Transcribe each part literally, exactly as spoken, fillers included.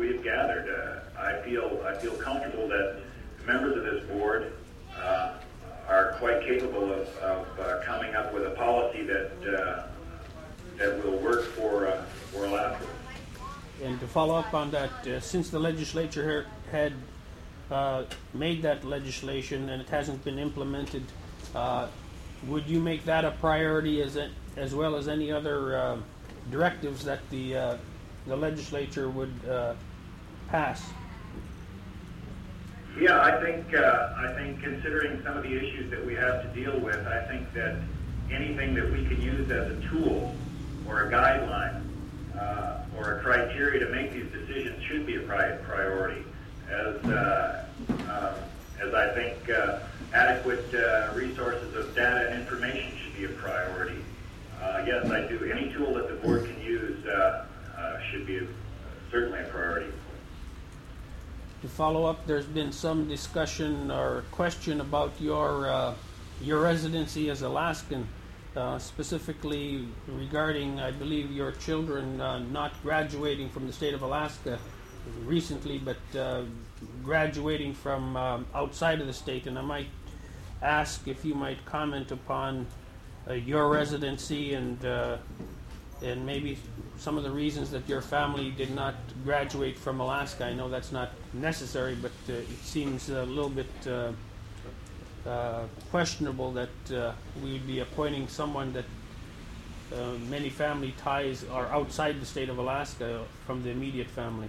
we've gathered. Uh, I feel I feel comfortable that members of this board uh, are quite capable of, of uh, coming up with a policy that uh, that will work for uh, for Alaska. And to follow up on that, uh, since the legislature had uh, made that legislation and it hasn't been implemented, uh, would you make that a priority as a, as well as any other uh, directives that the uh, the legislature would uh, pass? Yeah, I think uh, I think considering some of the issues that we have to deal with, I think that anything that we can use as a tool or a guideline uh, or a criteria to make these decisions should be a pri- priority. As uh, uh, as I think uh, adequate uh, resources of data and information should be a priority. Uh, yes, I do. Any tool that the board can use uh, uh, should be a, certainly a priority. To follow up, there's been some discussion or question about your uh, your residency as Alaskan, uh, specifically regarding, I believe, your children uh, not graduating from the state of Alaska recently, but uh, graduating from um, outside of the state. And I might ask if you might comment upon uh, your residency and uh, and maybe some of the reasons that your family did not graduate from Alaska. I know that's not necessary, but uh, it seems a little bit uh, uh, questionable that uh, we would be appointing someone that uh, many family ties are outside the state of Alaska from the immediate family.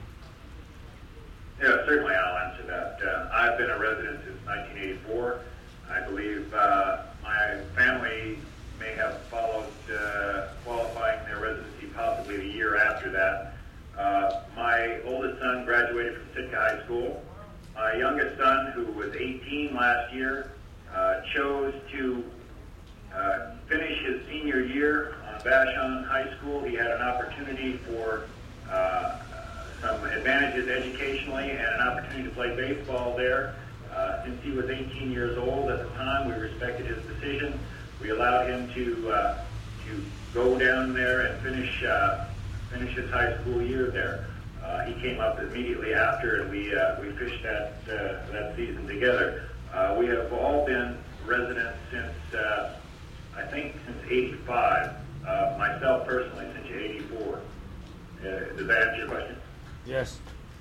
Yeah, certainly I'll answer that. Uh, I've been a resident since nineteen eighty-four. I believe uh, my family may have followed uh, qualifying their residency possibly a year after that. Uh, my oldest son graduated from Sitka High School. My youngest son, who was eighteen last year, uh, chose to uh, finish his senior year on Vashon High School. He had an opportunity for uh, some advantages educationally and an opportunity to play baseball there. Uh, since he was eighteen years old at the time, we respected his decision. We allowed him to uh, to go down there and finish uh, finish his high school year there. Uh, he came up immediately after, and we uh, we fished that uh, that season together. Uh, we have all been residents since uh, I think since eighty-five. Uh, myself personally since eighty-four. Uh, does that answer your question? Yes.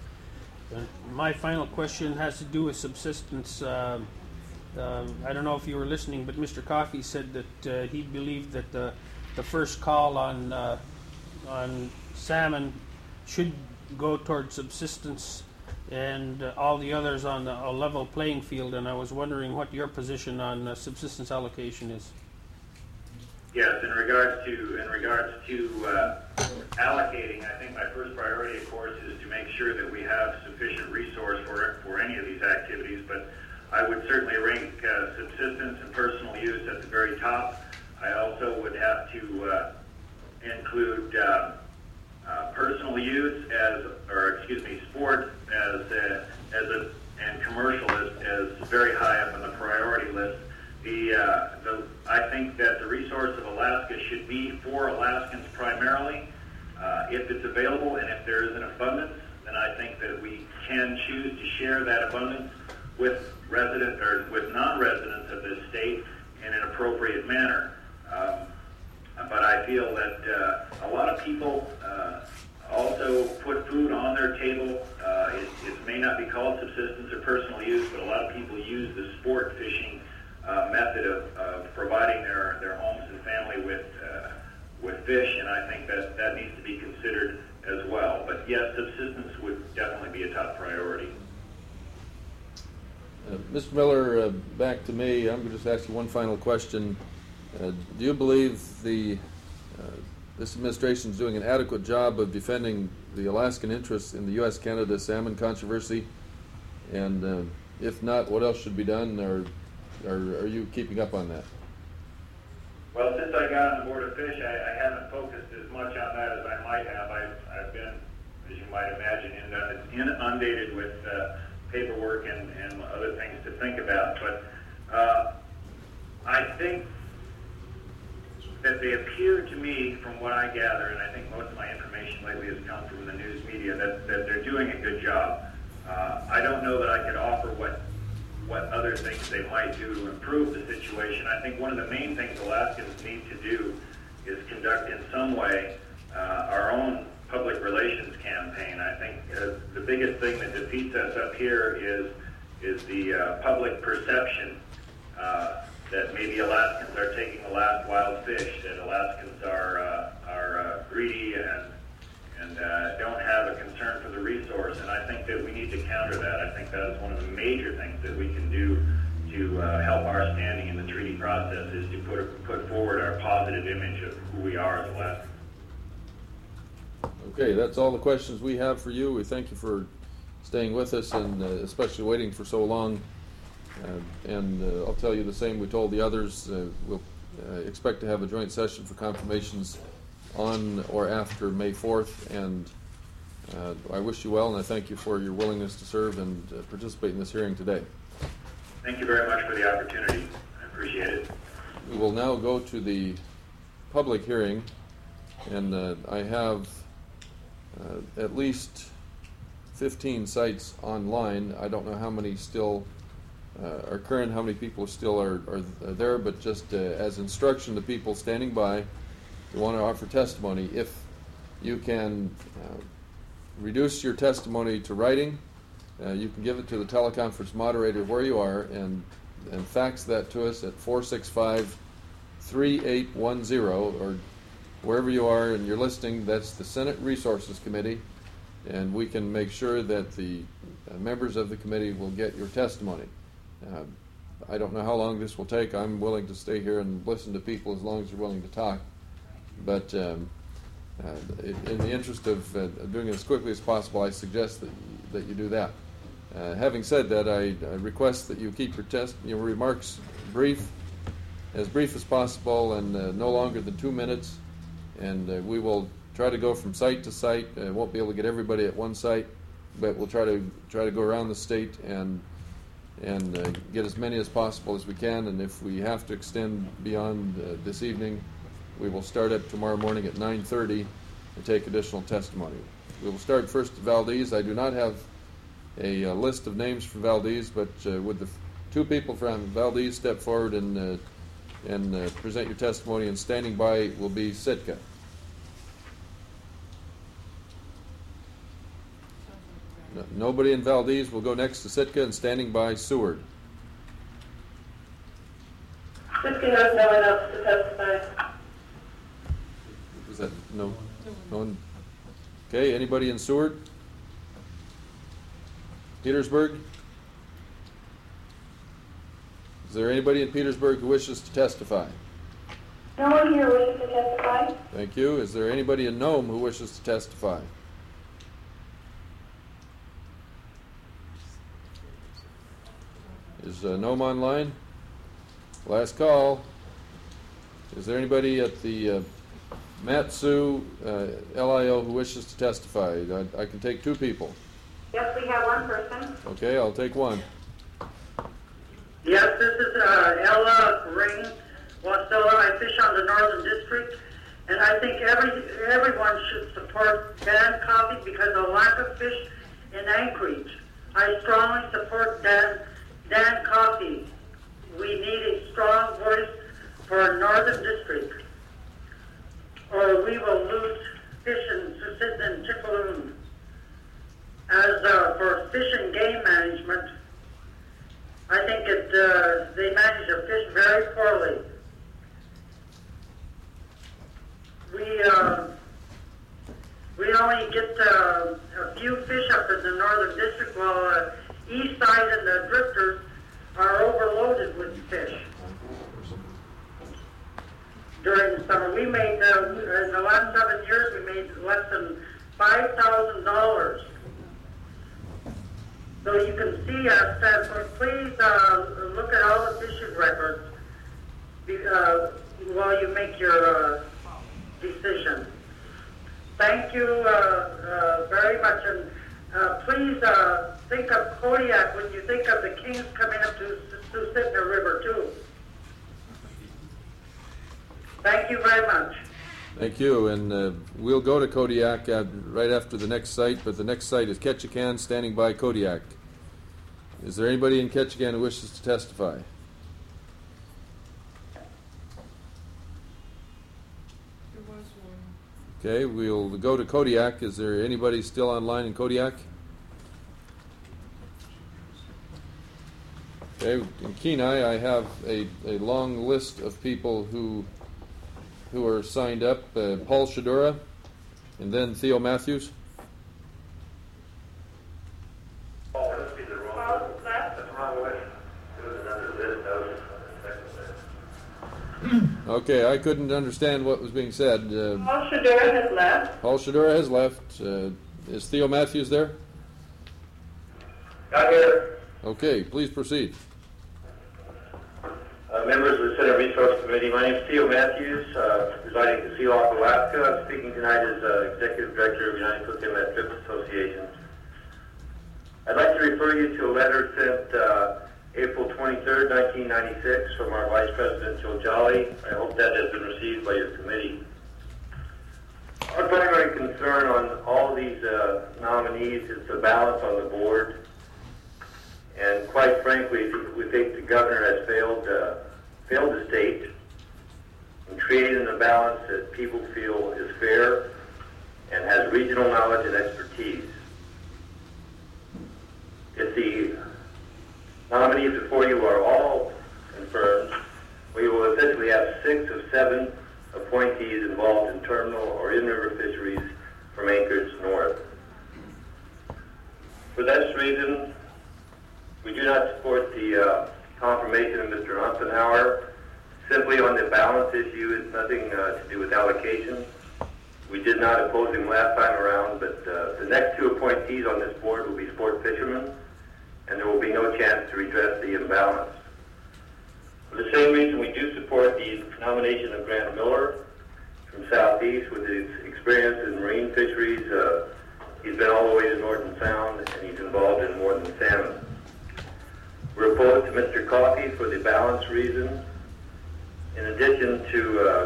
Uh, my final question has to do with subsistence. Uh, uh, I don't know if you were listening, but Mister Coffey said that uh, he believed that the the first call on uh, on salmon should go toward subsistence, and uh, all the others on a level playing field. And I was wondering what your position on uh, subsistence allocation is. Yes, in regards to in regards to uh, allocating, I think my first priority, of course, is to make sure that we have sufficient resource for for any of these activities. But I would certainly rank uh, subsistence and personal use at the very top. I also would have to uh, include uh, uh, personal use as, or excuse me, sport as a, as a and commercial as, as very high up on the priority list. The, uh, the I think that the resource of Alaska should be for Alaskans primarily. Uh, if it's available and if there is an abundance, then I think that we can choose to share that abundance with resident or with non-residents of this state in an appropriate manner. Um, but I feel that uh, a lot of people uh, also put food on their table. Uh, it, it may not be called subsistence or personal use, but a lot of people use the sport fishing uh, method of, of providing their, their homes and family with uh, with fish, and I think that that needs to be considered as well. But yes, subsistence would definitely be a top priority. Uh, Mister Miller, uh, back to me. I'm going to just ask you one final question. Uh, do you believe the uh, this administration is doing an adequate job of defending the Alaskan interests in the U S Canada salmon controversy? And uh, if not, what else should be done, or, or are you keeping up on that? Well, since I got on the Board of Fish, I, I haven't focused as much on that as I might have. I've, I've been, as you might imagine, inundated with uh, paperwork and, and other things to think about. But uh, I think that they appear to me, from what I gather, and I think most of my information lately has come from the news media, that, that they're doing a good job. Uh, I don't know that I could offer what what other things they might do to improve the situation. I think one of the main things Alaskans need to do is conduct in some way uh, our own public relations campaign. I think uh, the biggest thing that defeats us up here is is the uh, public perception uh, that maybe Alaskans are taking the last wild fish, that Alaskans are uh, are uh, greedy and and uh, don't have a concern for the resource. And I think that we need to counter that. I think that is one of the major things that we can do to uh, help our standing in the treaty process, is to put put forward our positive image of who we are as Alaskans. Okay, that's all the questions we have for you. We thank you for staying with us, and uh, especially waiting for so long. Uh, and uh, I'll tell you the same we told the others. Uh, we'll uh, expect to have a joint session for confirmations on or after May fourth, and uh, I wish you well, and I thank you for your willingness to serve and uh, participate in this hearing today. Thank you very much for the opportunity. I appreciate it. We will now go to the public hearing, and uh, I have uh, at least fifteen sites online. I don't know how many still uh, are current, how many people still are, are, are there, but just uh, as instruction to people standing by who want to offer testimony, if you can uh, reduce your testimony to writing, uh, you can give it to the teleconference moderator where you are, and, and fax that to us at four six five, three eight one zero, or wherever you are and you're listening. That's the Senate Resources Committee, and we can make sure that the uh, members of the committee will get your testimony. Uh, I don't know how long this will take. I'm willing to stay here and listen to people as long as you're willing to talk. But um, uh, in the interest of uh, doing it as quickly as possible, I suggest that, that you do that. Uh, having said that, I, I request that you keep your, test, your remarks brief, as brief as possible, and uh, no longer than two minutes. And uh, we will try to go from site to site. Uh, won't be able to get everybody at one site, but we'll try to try to go around the state and and uh, get as many as possible as we can. And if we have to extend beyond uh, this evening, we will start up tomorrow morning at nine thirty and take additional testimony. We will start first at Valdez. I do not have a, a list of names from Valdez, but uh, would the f- two people from Valdez step forward and uh, and uh, present your testimony, and standing by will be Sitka. No, nobody in Valdez. Will go next to Sitka, and standing by Seward. Sitka knows no one else to testify. Is that no? No one? Okay, anybody in Seward? Petersburg? Is there anybody in Petersburg who wishes to testify? No one here wishes to testify. Thank you. Is there anybody in Nome who wishes to testify? Is uh, Nome online? Last call. Is there anybody at the uh, Mat-Su uh, L I O who wishes to testify? I, I can take two people. Yes, we have one person. Okay, I'll take one. Yes, this is uh, Ella Ring Wasilla. I fish on the Northern District, and I think every everyone should support Dan Coffey because of the lack of fish in Anchorage. I strongly support Dan, Dan Coffey. We need a strong voice for our Northern District, or we will lose fish in Susitin and Chippewa. As uh, for fish and game management, I think it, uh, they manage their fish very poorly. We uh, we only get uh, a few fish up in the Northern District, while uh, east side and the drifters are overloaded with fish. During the summer, we made uh, in the last seven years we made less than five thousand dollars. So you can see us, uh, please uh, look at all the fishing records uh, while you make your uh, decision. Thank you uh, uh, very much, and uh, please uh, think of Kodiak when you think of the Kings coming up to Susitna River too. Thank you very much. Thank you, and uh, we'll go to Kodiak uh, right after the next site, but the next site is Ketchikan, standing by Kodiak. Is there anybody in Ketchikan who wishes to testify? There was one. Okay, we'll go to Kodiak. Is there anybody still online in Kodiak? Okay, in Kenai, I have a, a long list of people who who are signed up. Uh, Paul Shadura, and then Theo Matthews. Okay, I couldn't understand what was being said. Uh, Paul Shadura has left. Paul Shadura has left. Uh, is Theo Matthews there? Not here. Okay, please proceed. Uh, members of the Senate Resource Committee, my name is Theo Matthews, uh, residing in Seal Rock, Alaska. I'm speaking tonight as uh, Executive Director of United Cook Inlet Trips Association. I'd like to refer you to a letter sent uh, April twenty-third, nineteen ninety-six from our Vice President, Joe Jolly. I hope that has been received by your committee. Our primary concern on all these uh, nominees is the balance on the board. And quite frankly, we think the governor has failed, uh, failed the state in creating a balance that people feel is fair and has regional knowledge and expertise. If the nominees before you are all confirmed, we will essentially have six of seven appointees involved in terminal or in-river fisheries from Anchorage north. For this reason, we do not support the uh, confirmation of Mister Umpenhauer. Simply on the balance issue, it's nothing uh, to do with allocation. We did not oppose him last time around, but uh, the next two appointees on this board will be sport fishermen, and there will be no chance to redress the imbalance. For the same reason, we do support the nomination of Grant Miller from Southeast with his experience in marine fisheries. Uh, he's been all the way to Norton Sound, and he's involved in more than salmon. We're opposed to Mister Coffey for the balance reason. In addition to uh,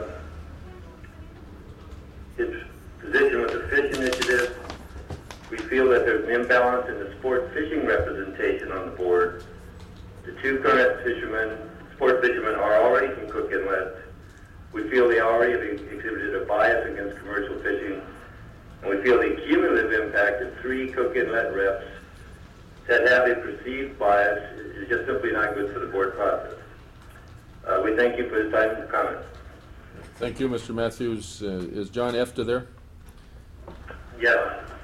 his position with the Fish Initiative, we feel that there's an imbalance in the sport fishing representation on the board. The two current fishermen, sport fishermen, are already from Cook Inlet. We feel they already have exhibited a bias against commercial fishing, and we feel the cumulative impact of three Cook Inlet reps that have a perceived bias is just simply not good for the board process. Uh, we thank you for the time and comment. Thank you, Mister Matthews. Uh, is John Efta there? Yes.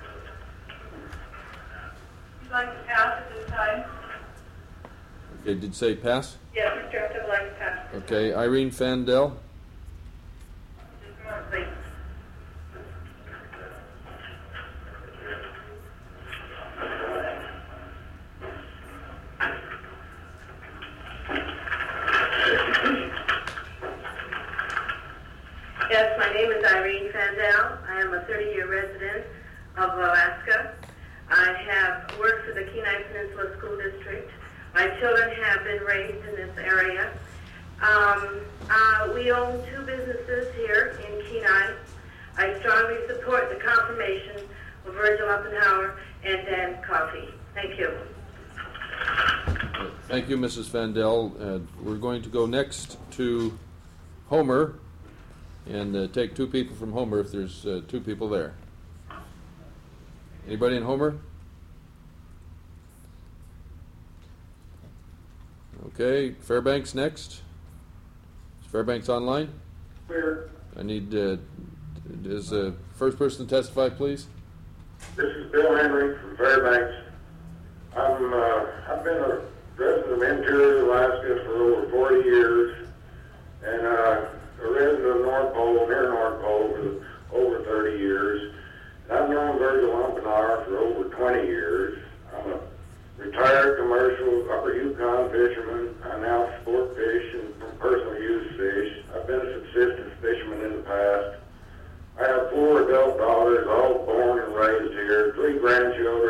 Would you like to pass at this time? Okay, did you say pass? Yes, Mister Upton would like to pass. Okay, Irene Fandel. Just a moment, please. Yes, my name is Irene Fandel. I am a thirty-year resident of Alaska. I have worked for the Kenai Peninsula School District. My children have been raised in this area. Um, uh, we own two businesses here in Kenai. I strongly support the confirmation of Virgil Umpenhauer and Dan Coffey. Thank you. Uh, thank you, Missus Fandel. Uh, we're going to go next to Homer and uh, take two people from Homer if there's uh, two people there. Anybody in Homer? Okay, Fairbanks next. Is Fairbanks online? Here. I need, uh, is the first person to testify, please? This is Bill Henry from Fairbanks. I'm, uh, I've been a resident of Interior Alaska for over forty years, and uh, a resident of North Pole, near North Pole, for over thirty years. And I've known Virgil Umpenhauer for over twenty years. I'm a retired commercial Upper Yukon fisherman. I now sport fish and personal use fish. I've been a subsistence fisherman in the past. I have four adult daughters, all born and raised here, three grandchildren,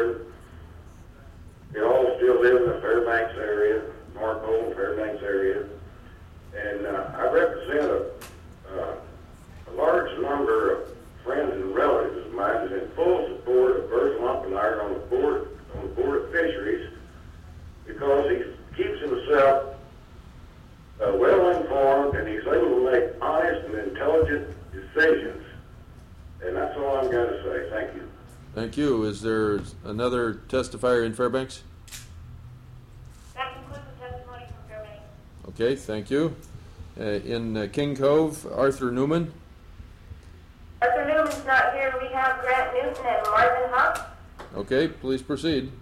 Thank you. Is there another testifier in Fairbanks? That concludes the testimony from Fairbanks. Okay, thank you. Uh, in uh, King Cove, Arthur Newman. Arthur Newman's not here. We have Grant Newton and Marvin Huff. Okay, please proceed.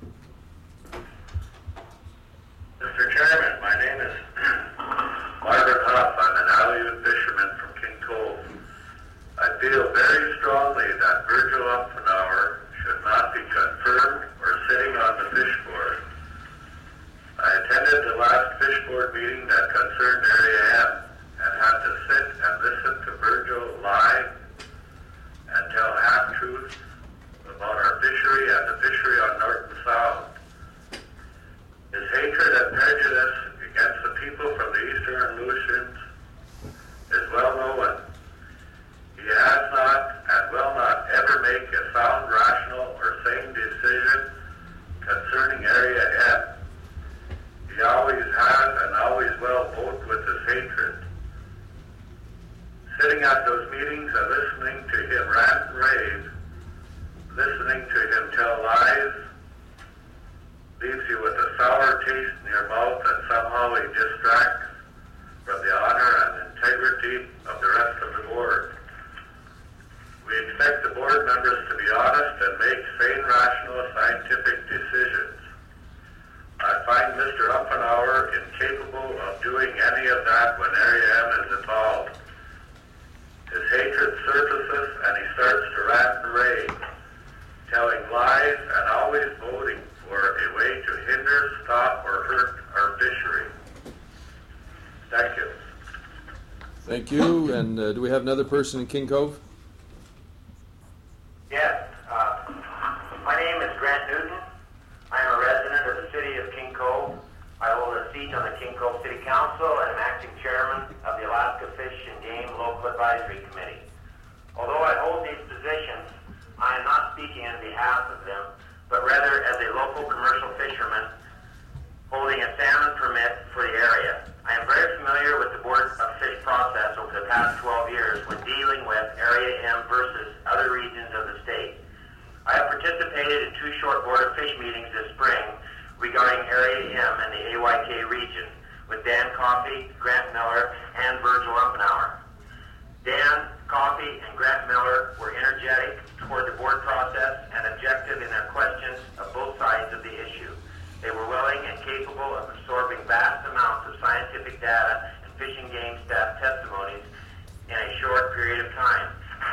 Mister Chairman, my name is Margaret Huff. I'm an Aleut fisherman from King Cove. I feel very strongly that Virgil Umfenauer should not be confirmed or sitting on the fish board. I attended the last fish board meeting that concerned Area M and had to sit and listen to Virgil lie and tell half-truths about our fishery and the fishery on North and South. His hatred and prejudice against the people from the Eastern Aleutians is well known. He has not and will not ever make a sound, rational, or sane decision concerning Area M. He always has and always will vote with his hatred. Sitting at those meetings and listening to him rant and rave, listening to him tell lies, leaves you with a sour taste in your mouth, and somehow he distracts from the honor and integrity of the rest of the board. We expect the board members to be honest and make sane, rational, scientific decisions. I find Mister Umfenauer incapable of doing any of that when Area M is involved. His hatred surfaces and he starts to rant and rave, telling lies and always voting for a way to hinder, stop, or hurt our fishery. Thank you. Thank you. And uh, do we have another person in King Cove? Yes. Uh, my name is Grant Newton. I am a resident of the city of King Cove. I hold a seat on the King Cove City Council and am acting chairman of the Alaska Fish and Game Local Advisory Committee. Although I hold these positions, I am not speaking on behalf of them, but rather as a local commercial fisherman holding a salmon permit for the area. I am very familiar with the Board of Fish process over the past twelve years when dealing with Area M versus other regions of the state. I have participated in two short Board of Fish meetings this spring regarding Area M and the A Y K region with Dan Coffey, Grant Miller, and Virgil Umfenauer. Dan Coffey and Grant Miller were energetic toward the board process and objective in their questions of both sides of the issue. They were willing and capable of absorbing vast amounts of scientific data and fishing game staff testimonies in a short period of time.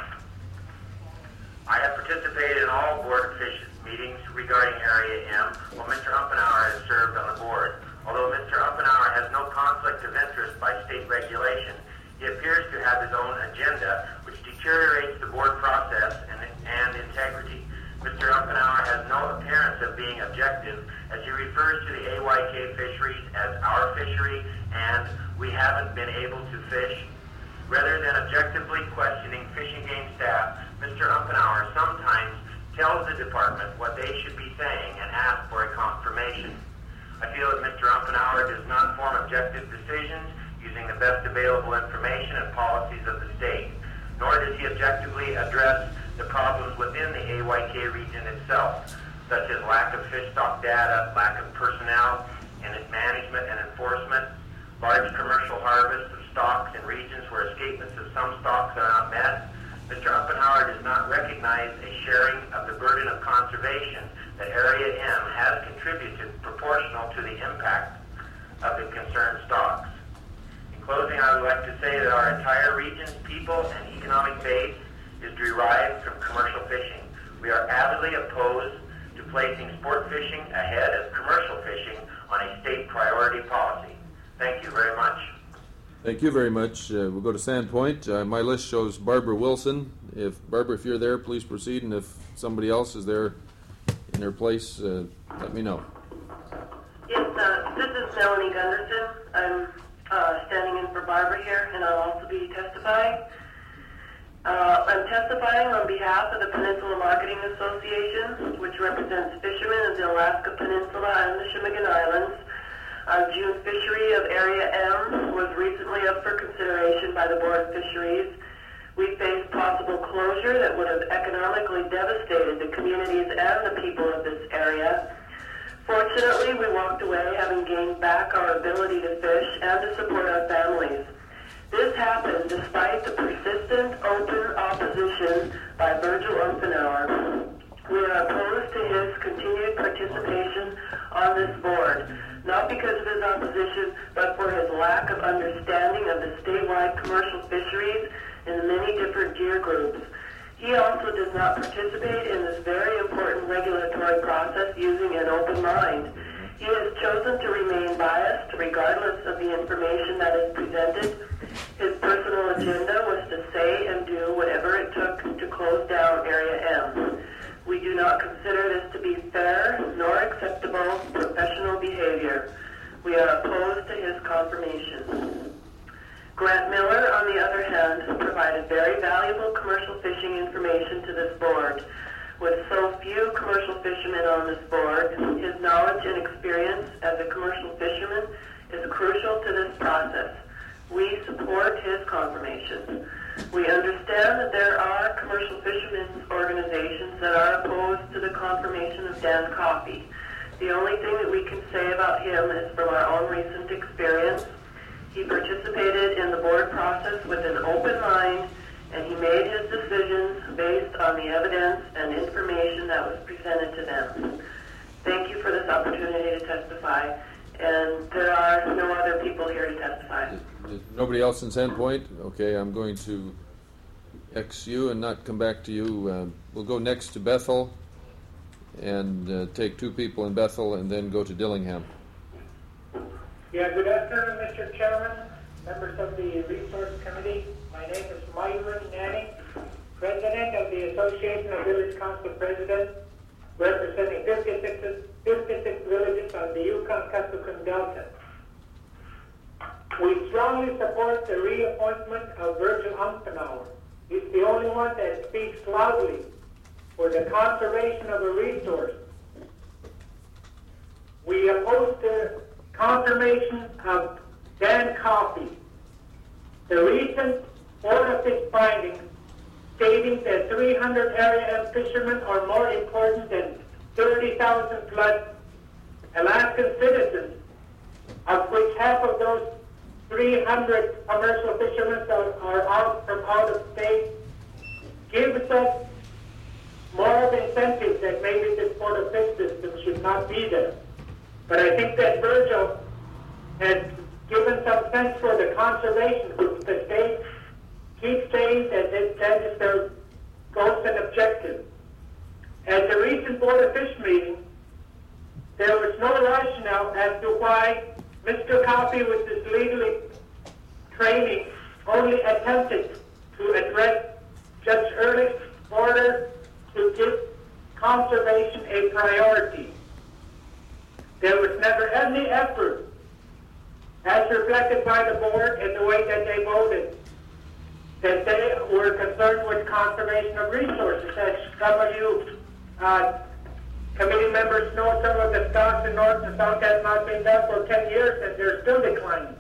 I have participated in all Board of Fish meetings regarding Area M, while Mister Umfenauer has served on the board. Although Mister Umfenauer has no conflict of interest by state regulation, he appears to have his own agenda, which deteriorates the board process and, and integrity. Mister Umfenauer has no appearance of being objective, as he refers to the A Y K fisheries as our fishery and we haven't been able to fish. Rather than objectively questioning fishing game staff, Mister Umfenauer sometimes tells the department what they should be saying and asks for a confirmation. I feel that Mister Umfenauer does not form objective decisions using the best available information and policies of the state, nor does he objectively address the problems within the A Y K region itself, such as lack of fish stock data, lack of personnel in management and enforcement, large commercial harvests of stocks in regions where escapements of some stocks are not met. Mister Umfenauer does not recognize a sharing of the burden of conservation that Area M has contributed proportional to the impact of the concerned stocks. In closing, I would like to say that our entire region's people and economic base is derived from commercial fishing. We are avidly opposed to placing sport fishing ahead of commercial fishing on a state priority policy. Thank you very much. Thank you very much. Uh, we'll go to Sandpoint. Uh, my list shows Barbara Wilson. If Barbara, if you're there, please proceed, and if somebody else is there in their place, uh, let me know. Yes, uh, this is Melanie Gunderson. I'm uh, standing in for Barbara here, and I'll also be testifying. Uh, I'm testifying on behalf of the Peninsula Marketing Association, which represents fishermen of the Alaska Peninsula and the Chimigan Islands. Our June fishery of Area M was recently up for consideration by the Board of Fisheries. We faced possible closure that would have economically devastated the communities and the people of this area. Fortunately, we walked away having gained back our ability to fish and to support our families. This happened despite the persistent open opposition by Virgil Umfenauer. We are opposed to his continued participation on this board, not because of his opposition, but for his lack of understanding of the statewide commercial fisheries in the many different gear groups. He also does not participate in this very important regulatory process using an open mind. He has chosen to remain biased regardless of the information that is presented. His personal agenda was to say and do whatever it took to close down Area M. We do not consider this to be fair nor acceptable professional behavior. We are opposed to his confirmation. Grant Miller, on the other hand, provided very valuable commercial fishing information to this board. With so few commercial fishermen on this board, his knowledge and experience as a commercial fisherman is crucial to this process. We support his confirmation. We understand that there are commercial fishermen's organizations that are opposed to the confirmation of Dan Coffey. The only thing that we can say about him is from our own recent experience. He participated in the board process with an open mind, and he made his decisions based on the evidence and information that was presented to them. Thank you for this opportunity to testify, and there are no other people here to testify. Nobody else in Sandpoint? Okay, I'm going to X you and not come back to you. Uh, we'll go next to Bethel and uh, take two people in Bethel and then go to Dillingham. Yeah, good afternoon, Mister Chairman, members of the Resource Committee. My name is Myron Nanny, President of the Association of Village Council Presidents, representing fifty-six, fifty-six villages on the Yukon-Kuskokwim Delta. We strongly support the reappointment of Virgil Umfenauer. He's the only one that speaks loudly for the conservation of a resource. We oppose the confirmation of Dan Coffey. The recent Board of Fish findings stating that three hundred Area M fishermen are more important than thirty thousand plus Alaskan citizens, of which half of those three hundred commercial fishermen are, are out from out of state, gives us more of incentive that maybe this Board of Fish system should not be there. But I think that Virgil has given some sense for the conservation groups that they keep saying that it, that is their goals and objective. At the recent Board of Fish meeting, there was no rationale as to why Mister Coffey, with his legal training, only attempted to address Judge Ehrlich's order to give conservation a priority. There was never any effort, as reflected by the board in the way that they voted, that they were concerned with conservation of resources. As some of you uh, committee members know, some of the stocks in North and South has not been done for ten years and they're still declining.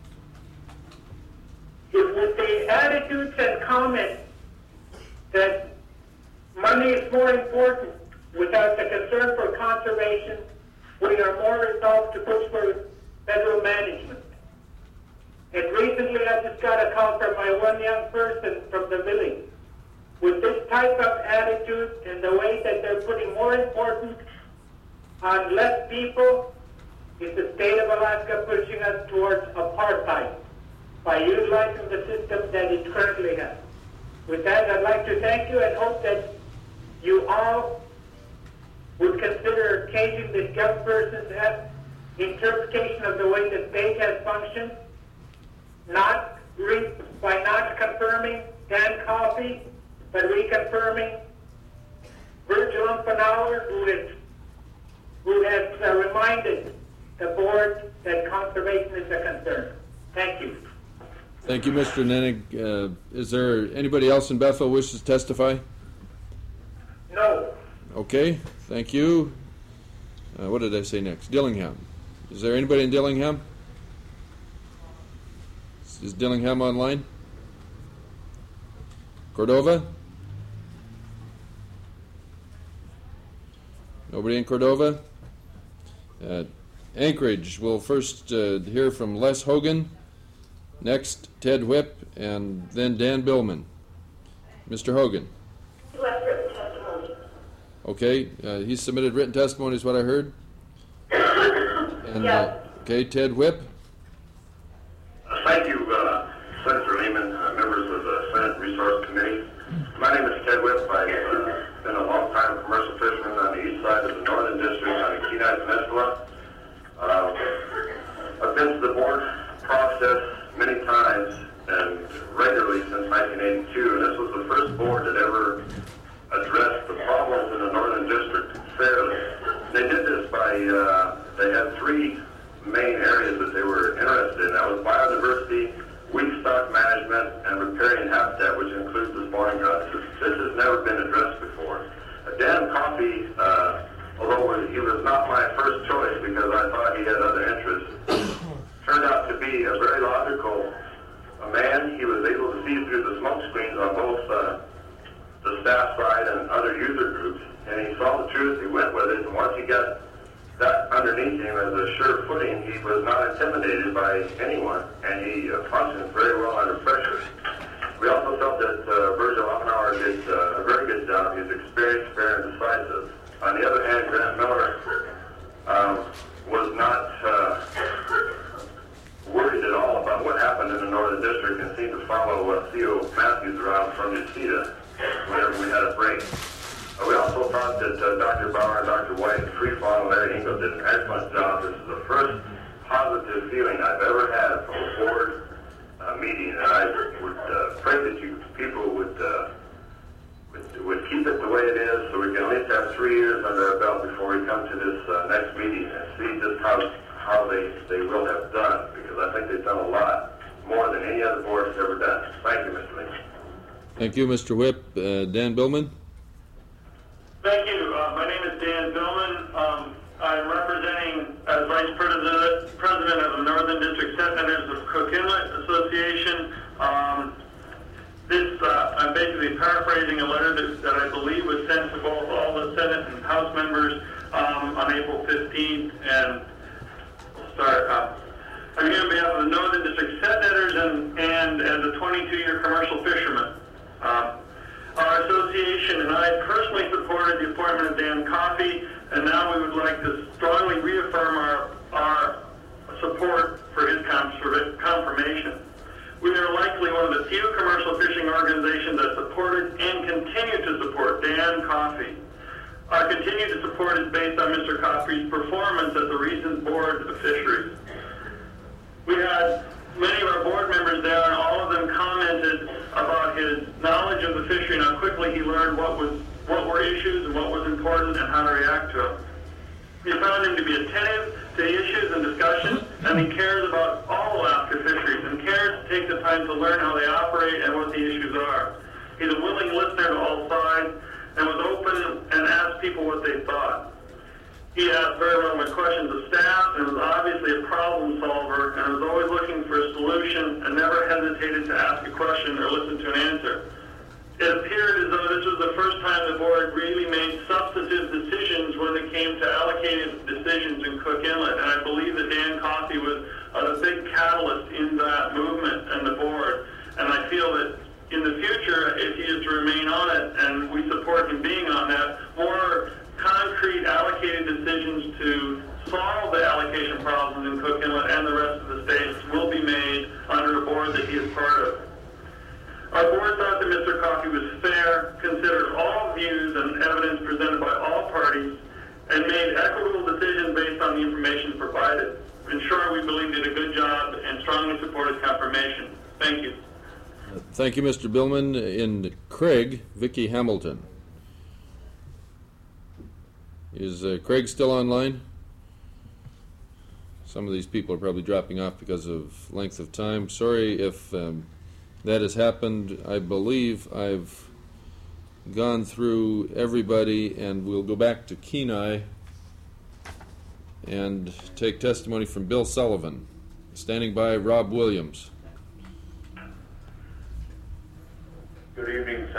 If with the attitudes and comments that money is more important without the concern for conservation, we are more resolved to push for federal management. And recently I just got a call from my one young person from the village. With this type of attitude and the way that they're putting more importance on less people, is the state of Alaska pushing us towards apartheid by utilizing the system that it currently has. With that, I'd like to thank you and hope that you all would consider changing this young person's interpretation of the way the state has functioned, not re- by not confirming Dan Coffey, but reconfirming Virgil Umfenauer, who is who has uh, reminded the board that conservation is a concern. Thank you. Thank you, Mister Nennig. Uh, is there anybody else in Bethel wishes to testify? No. Okay, thank you. Uh, what did I say next? Dillingham. Is there anybody in Dillingham? Is Dillingham online? Cordova? Nobody in Cordova? Uh, Anchorage, we'll first uh, hear from Les Hogan, next Ted Whipp, and then Dan Billman. Mister Hogan. You have written testimony. Okay, uh, he submitted written testimony is what I heard. And, Yeah. uh, okay, Ted Whipp. Uh, thank you, uh, Senator Lehman, uh, members of the Senate Resource Committee. My name is Ted Whipp. I've uh, been a long-time commercial fisherman on the east side of the Northern District on the Kenai Peninsula. Uh, I've been to the board process many times and regularly since nineteen eighty-two, and this was the first board that ever addressed the problems in the Northern District fairly. They did this by, uh, they had three main areas that they were interested in. That was biodiversity, weak stock management, and riparian habitat, which includes the spawning grounds. This, this has never been addressed before. Uh, Dan Coffey, uh, although he was not my first choice because I thought he had other interests, turned out to be a very logical uh, man. He was able to see through the smoke screens on both uh, the staff side and other user groups, and he saw the truth. He went with it, and once he got that underneath him as a sure footing, he was not intimidated by anyone, and he uh, functioned very well under pressure. We also felt that uh, Virgil Oppenauer did uh, a very good job. He's experienced, fair, and decisive. On the other hand, Grant Miller um, was not uh, worried at all about what happened in the Northern District and seemed to follow uh, Theo Matthews around from Yosemite whenever we had a break. Uh, we also thought that uh, Doctor Bauer and Doctor White, Freefall, and Larry Hinkle did an excellent job. This is the first positive feeling I've ever had from a board uh, meeting, and I would uh, pray that you people would, uh, would would keep it the way it is, so we can at least have three years under our belt before we come to this uh, next meeting and see just how how they they will have done, because I think they've done a lot more than any other board has ever done. Thank you, Mister Lee. Thank you, Mister Whipp. Uh, Dan Billman. Thank you. Uh, my name is Dan Billman. Um, I'm representing as Vice President, President of the Northern District Senators of Cook Inlet Association. Um, this, uh, I'm basically paraphrasing a letter that, that I believe was sent to both all the Senate and House members um, on April fifteenth. And we'll start. Uh, I'm here on behalf of the Northern District Senators and, and as a twenty-two year commercial fisherman. Um, Our association and I personally supported the appointment of Dan Coffey, and now we would like to strongly reaffirm our, our support for his confirmation. We are likely one of the few commercial fishing organizations that supported and continue to support Dan Coffey. Our continued support is based on Mister Coffey's performance at the recent Board of Fisheries. We had many of our board members there, and all of them commented about his knowledge of the fishery and how quickly he learned what was what were issues and what was important and how to react to them. We found him to be attentive to issues and discussions, and he cares about all Alaska fisheries and cares to take the time to learn how they operate and what the issues are. He's a willing listener to all sides and was open and asked people what they thought. He asked very relevant questions of staff and was obviously a problem solver and was always looking for a solution and never hesitated to ask a question or listen to an answer. It appeared as though this was the first time the board really made substantive decisions when it came to allocated decisions in Cook Inlet, and I believe that Dan Coffey was a big catalyst in that movement and the board. And I feel that in the future, if he is to remain on it, and we support him being on that, more concrete allocated decisions to solve the allocation problems in Cook Inlet and the rest of the states will be made under a board that he is part of. Our board thought that Mister Coffey was fair, considered all views and evidence presented by all parties, and made equitable decisions based on the information provided. In short, we believe he did a good job and strongly support his confirmation. Thank you. Thank you, Mister Billman. In Craig, Vicki Hamilton. Is uh, Craig still online? Some of these people are probably dropping off because of length of time. Sorry if um, that has happened. I believe I've gone through everybody, and we'll go back to Kenai and take testimony from Bill Sullivan. Standing by, Rob Williams. Good evening,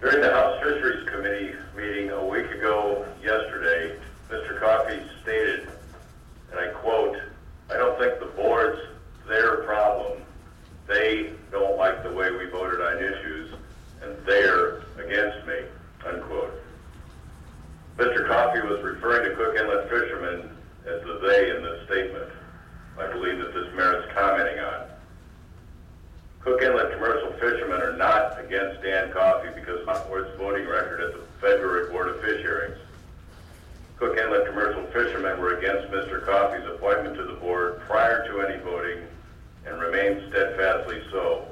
During the House Fisheries Committee meeting a week ago yesterday, Mister Coffey stated, and I quote, "I don't think the board's their problem. They don't like the way we voted on issues, and they're against me," unquote. Mister Coffey was referring to Cook Inlet fishermen as the they in this statement. I believe that this merits commenting on. Cook Inlet commercial fishermen are not against Dan Coffey because of the board's voting record at the February Board of Fish hearings. Cook Inlet commercial fishermen were against Mister Coffey's appointment to the board prior to any voting and remain steadfastly so.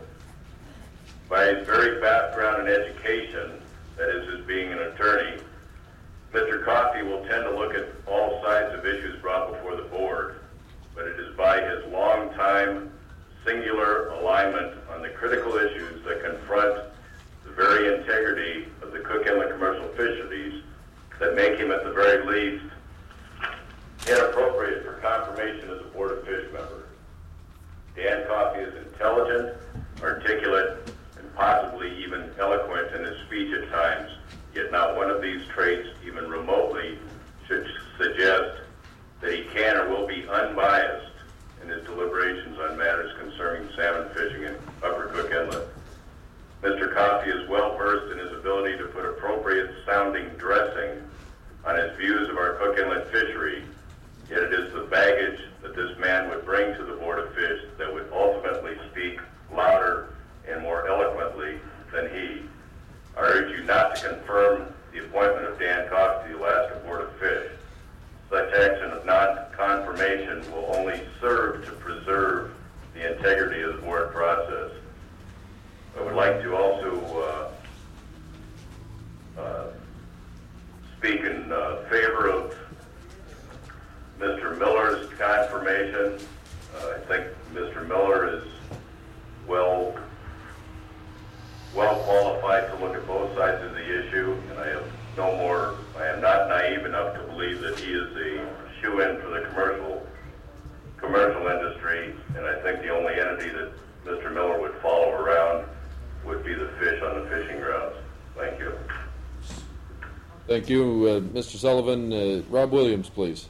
By his very background and education, that is his being an attorney, Mister Coffey will tend to look at all sides of issues brought before the board, but it is by his long time, singular alignment on the critical issues that confront the very integrity of the Cook Inlet commercial fisheries that make him, at the very least, inappropriate for confirmation as a Board of Fish member. Dan Coffey is intelligent, articulate, and possibly even eloquent in his speech at times, yet not one of these traits even remotely should suggest that he can or will be unbiased in his deliberations on matters concerning salmon fishing in Upper Cook Inlet. Mister Coffey is well versed in his ability to put appropriate sounding dressing on his views of our Cook Inlet fishery, yet it is the baggage that this man would bring to the Board of Fish that would ultimately speak louder and more eloquently than he. I urge you not to confirm the appointment of Dan Coffey to the Alaska Board of Fish. Such action of non-confirmation will only serve to preserve the integrity of the board process. I would like to also uh, uh, speak in uh, favor of Mister Miller's confirmation. Uh, I think Mister Miller is well well qualified to look at both sides of the issue, and I have no more, I am not naive enough to believe that he is a shoe-in for the commercial commercial industry, and I think the only entity that Mister Miller would follow around would be the fish on the fishing grounds. Thank you. Thank you, uh, Mister Sullivan. Uh, Rob Williams, please.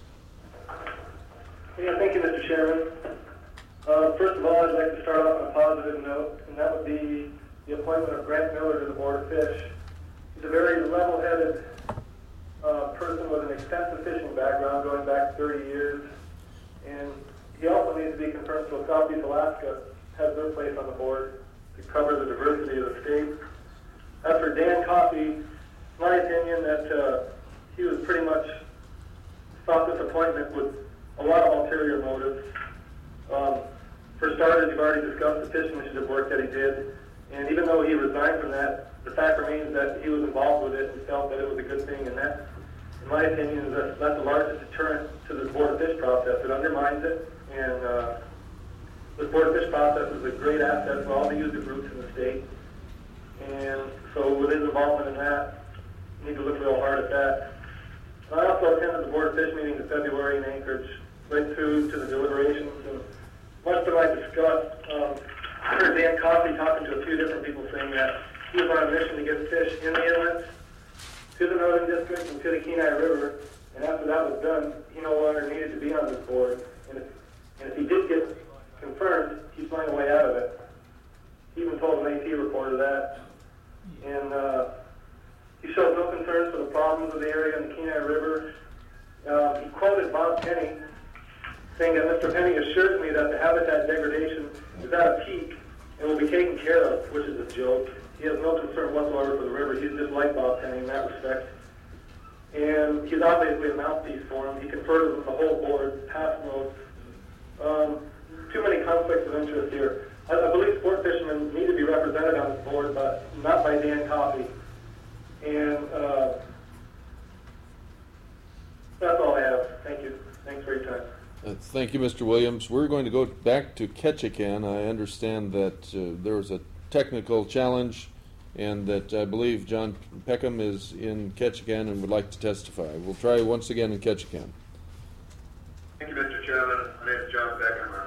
Yeah, thank you, Mister Chairman. Uh, first of all, I'd like to start off on a positive note, and that would be the appointment of Grant Miller to the Board of Fish. He's a very level-headed uh, person with an extensive fishing background going back thirty years, and he also needs to be confirmed so Southeast Alaska has their place on the board to cover the diversity of the state. As for Dan Coffey, my opinion that uh, he was pretty much sought this appointment with a lot of ulterior motives. Um, for starters, you've already discussed the fishing initiative work that he did, and even though he resigned from that, the fact remains that he was involved with it and felt that it was a good thing, and that, in my opinion, is that that's the largest deterrent to the Board of Fish process. It undermines it, and uh, the Board of Fish process is a great asset for all the user groups in the state, and so with his involvement in that, we need to look real hard at that. And I also attended the Board of Fish meeting in February in Anchorage, right through to the deliberations, and much to my disgust, um, I heard Dan Coffey talking to a few different people saying that he was on a mission to get fish in the inlets, to the Northern District, and to the Kenai River, and after that was done, he no longer needed to be on this board. And if, and if he did get confirmed, he's flying away out of it. He even told an A P reporter that. And uh, he showed no concerns for the problems of the area in the Kenai River. Uh, he quoted Bob Penny, saying that Mister Penny assured me that the habitat degradation is at a peak and will be taken care of, which is a joke. He has no concern whatsoever for the river. He's just like Bob Penny in that respect. And he's obviously a mouthpiece for him. He conferred with the whole board, past notes. Um, too many conflicts of interest here. I, I believe sport fishermen need to be represented on this board, but not by Dan Coffey. And uh, that's all I have. Thank you. Thanks for your time. Uh, thank you, Mister Williams. We're going to go back to Ketchikan. I understand that uh, there was a technical challenge and that I believe John Peckham is in Ketchikan and would like to testify. We'll try once again in Ketchikan. Thank you, Mister Chairman. My name is John Peckham. I'm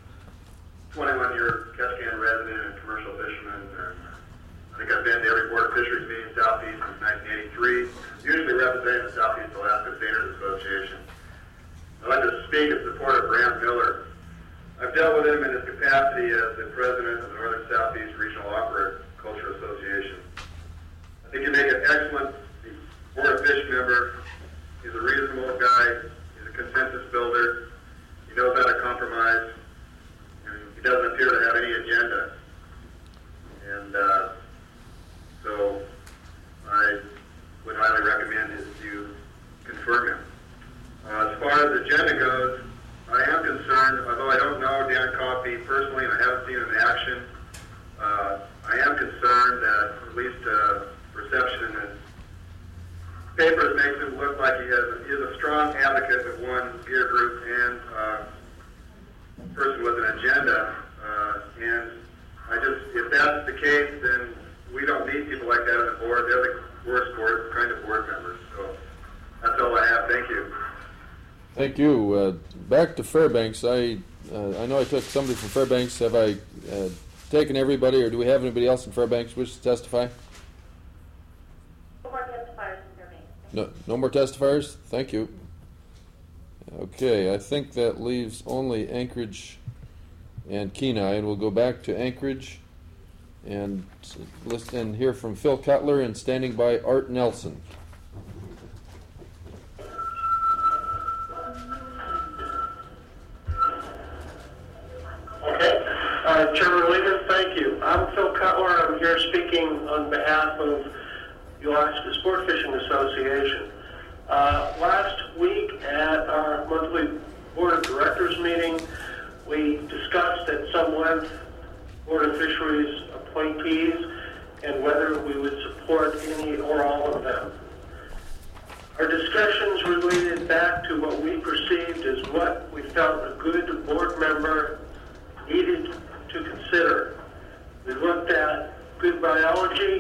a twenty-one year Ketchikan resident and commercial fisherman. And I think I've been to every Board of Fisheries Meeting Southeast since nineteen eighty-three, usually representing the Southeast Alaska Sailors Association. I'd like to speak in support of Grant Miller. I've dealt with him in his capacity as the president of the Northern Southeast Regional Aquaculture Association. I think he'd make an excellent Board of Fish member. He's a reasonable guy. He's a consensus builder. He knows how to compromise. And he doesn't appear to have any agenda. And uh, so I would highly recommend that you confirm him. Uh, as far as agenda goes, I am concerned, although I don't know Dan Coffey personally and I haven't seen him in action, uh, I am concerned that at least uh, perception in the papers makes him look like he has, he is a strong advocate of one peer group and uh, person with an agenda. Uh, and I just, if that's the case, then we don't need people like that on the board. They're the worst board, kind of board members. So that's all I have. Thank you. Thank you. Uh, back to Fairbanks. I uh, I know I took somebody from Fairbanks. Have I uh, taken everybody, or do we have anybody else in Fairbanks wish to testify? No more testifiers in Fairbanks. No, no more testifiers? Thank you. Okay, I think that leaves only Anchorage and Kenai, and we'll go back to Anchorage and listen and hear from Phil Cutler, and standing by Art Nelson. Uh, Chairman Leader, thank you. I'm Phil Cutler. I'm here speaking on behalf of the Alaska Sport Fishing Association. Uh, last week at our monthly Board of Directors meeting, we discussed at some length Board of Fisheries appointees and whether we would support any or all of them. Our discussions related back to what we perceived as what we felt a good board member needed to consider. We looked at good biology,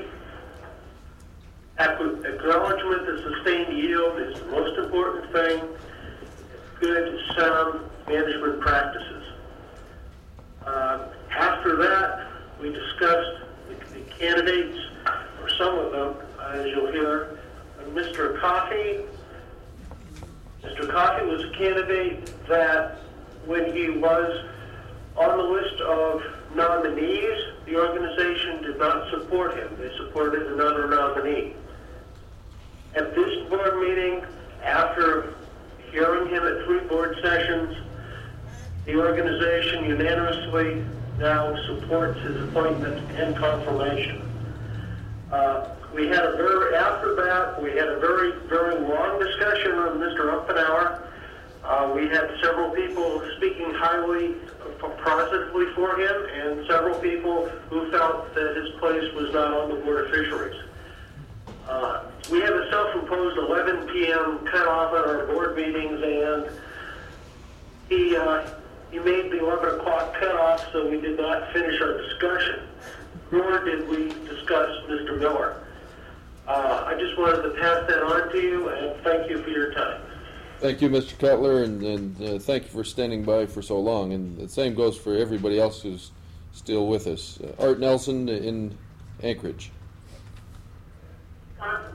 acknowledgement that sustained yield is the most important thing, good, sound management practices. Uh, after that, we discussed the, the candidates, or some of them, as you'll hear. Uh, Mister Coffey. Mister Coffey was a candidate that, when he was on the list of nominees, the organization did not support him. They supported another nominee. At this board meeting, after hearing him at three board sessions, the organization unanimously now supports his appointment and confirmation. Uh, we had a very, after that, we had a very, very long discussion on Mister Umpenauer. Uh, we had several people speaking highly, uh, positively for him, and several people who felt that his place was not on the Board of Fisheries. Uh, we have a self-imposed eleven p.m. cutoff at our board meetings, and he uh, he made the eleven o'clock cutoff, so we did not finish our discussion, nor did we discuss Mister Miller. Uh, I just wanted to pass that on to you, and thank you for your time. Thank you, Mister Cutler, and, and uh, thank you for standing by for so long. And the same goes for everybody else who's still with us. Uh, Art Nelson in Anchorage. Um,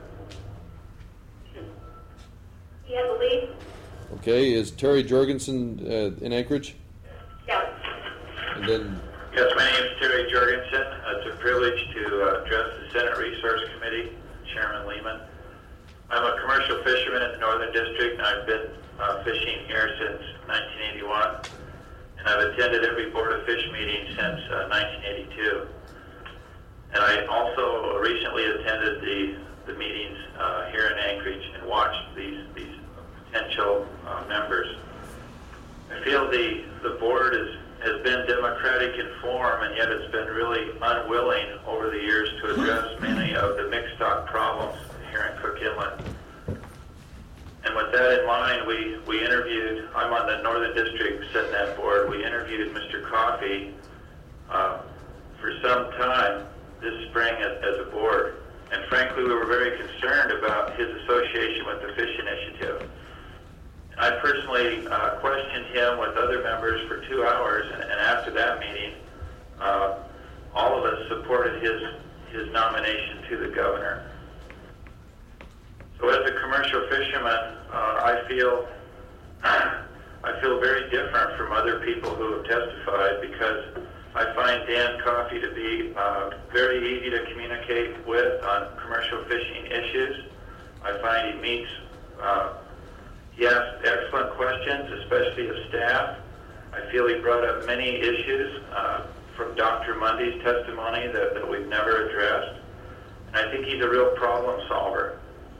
he has a lead. Okay, is Terry Jorgensen uh, in Anchorage? Yes. And then. Yes, my name is Terry Jorgensen. Uh, it's a privilege to uh, address the Senate Resource Committee, Chairman Lehman. I'm a commercial fisherman in the Northern District, and I've been uh, fishing here since nineteen eighty-one. And I've attended every Board of Fish meeting since uh, nineteen eighty-two. And I also recently attended the, the meetings uh, here in Anchorage and watched these, these potential uh, members. I feel the, the board is, has been democratic in form, and yet it's been really unwilling over the years to address many of the mixed stock problems here in Cook Inlet. And with that in mind, we, we interviewed, I'm on the Northern District Set Net Board, we interviewed Mister Coffey uh, for some time this spring as, as a board. And frankly, we were very concerned about his association with the Fish Initiative. I personally uh, questioned him with other members for two hours, and, and after that meeting, uh, all of us supported his his nomination to the governor. So as a commercial fisherman, uh, I feel I feel very different from other people who have testified, because I find Dan Coffey to be uh, very easy to communicate with on commercial fishing issues. I find he meets, uh, he asks excellent questions, especially of staff. I feel he brought up many issues uh, from Doctor Mundy's testimony that, that we've never addressed. And I think he's a real problem solver.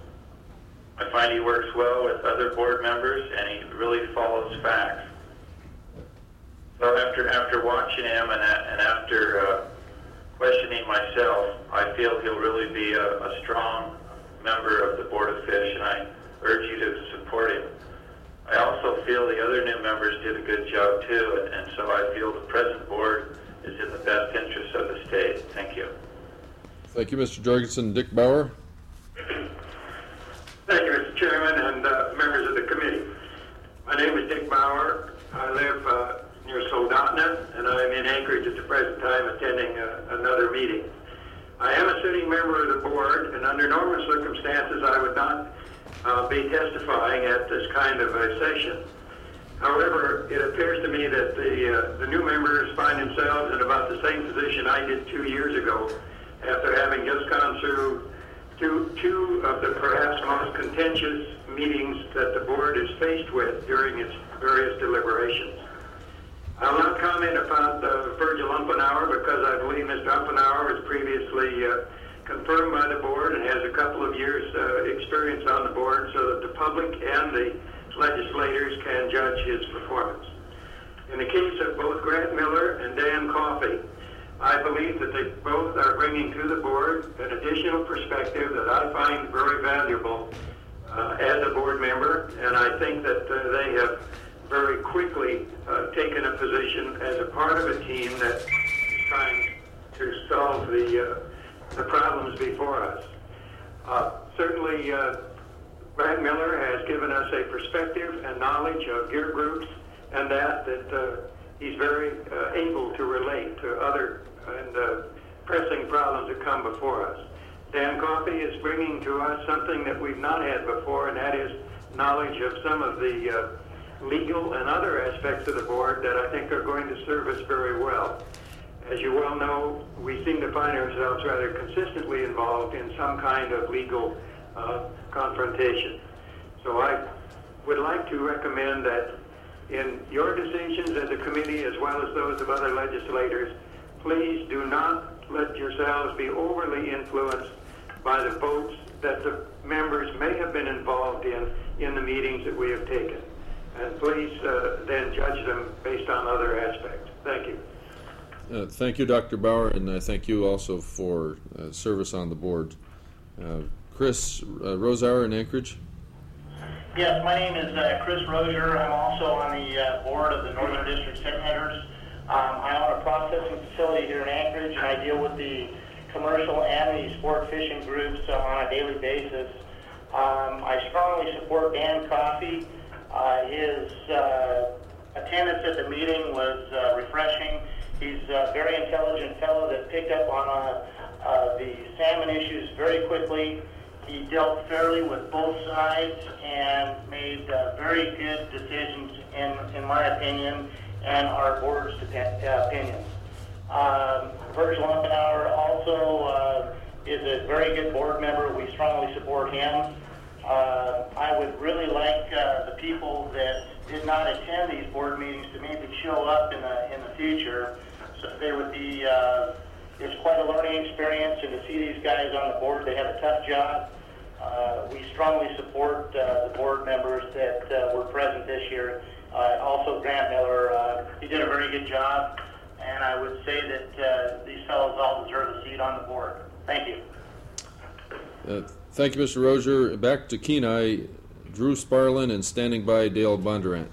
I find he works well with other board members, and he really follows facts. So after after watching him and, and after uh, questioning myself, I feel he'll really be a, a strong member of the Board of Fish, and I urge you to support him. I also feel the other new members did a good job too, and, and so I feel the present board is in the best interest of the state. Thank you. Thank you, Mister Jorgensen. Dick Bauer. Thank you, Mister Chairman, and uh, members of the committee. My name is Dick Bauer. I live uh, near Soldotna, and I'm in Anchorage at the present time attending uh, another meeting. I am a sitting member of the board, and under normal circumstances I would not uh, be testifying at this kind of a session. However, it appears to me that the, uh, the new members find themselves in about the same position I did two years ago, after having just gone through two, two of the perhaps most contentious meetings that the board is faced with during its various deliberations. I'll not comment upon uh, Virgil Umpenauer, because I believe Mister Umpenauer was previously uh, confirmed by the board and has a couple of years uh, experience on the board, so that the public and the legislators can judge his performance. In the case of both Grant Miller and Dan Coffey, I believe that they both are bringing to the board an additional perspective that I find very valuable uh, as a board member, and I think that uh, they have very quickly uh, taken a position as a part of a team that is trying to solve the, uh, the problems before us. Uh, certainly, uh, Brad Miller has given us a perspective and knowledge of gear groups, and that that uh, he's very uh, able to relate to other and uh, pressing problems that come before us. Dan Coffey is bringing to us something that we've not had before, and that is knowledge of some of the uh, legal and other aspects of the board that I think are going to serve us very well. As you well know, we seem to find ourselves rather consistently involved in some kind of legal uh, confrontation. So I would like to recommend that in your decisions as a committee, as well as those of other legislators, please do not let yourselves be overly influenced by the votes that the members may have been involved in in the meetings that we have taken. And please uh, then judge them based on other aspects. Thank you. Uh, thank you, Doctor Bauer, and uh, thank you also for uh, service on the board. Uh, Chris uh, Rosauer in Anchorage. Yes, my name is uh, Chris Rozier. I'm also on the uh, board of the Northern District Senators. Um, I own a processing facility here in Anchorage, and I deal with the commercial and the sport fishing groups uh, on a daily basis. Um, I strongly support Dan Coffey. Uh, his uh, attendance at the meeting was uh, refreshing. He's a very intelligent fellow that picked up on uh, uh, the salmon issues very quickly. He dealt fairly with both sides and made uh, very good decisions, in, in my opinion, and our board's opinions. Um, Virgil Umpenauer also uh, is a very good board member. We strongly support him. Uh, I would really like uh, the people that did not attend these board meetings to maybe show up in the in the future. So they would be. Uh, it's quite a learning experience, and to see these guys on the board, they have a tough job. Uh, we strongly support uh, the board members that uh, were present this year. Uh, also, Grant Miller, uh, he did a very good job, and I would say that uh, these fellows all deserve a seat on the board. Thank you. Uh, thank you, Mister Rozier. Back to Kenai, Drew Sparlin, and standing by Dale Bondurant.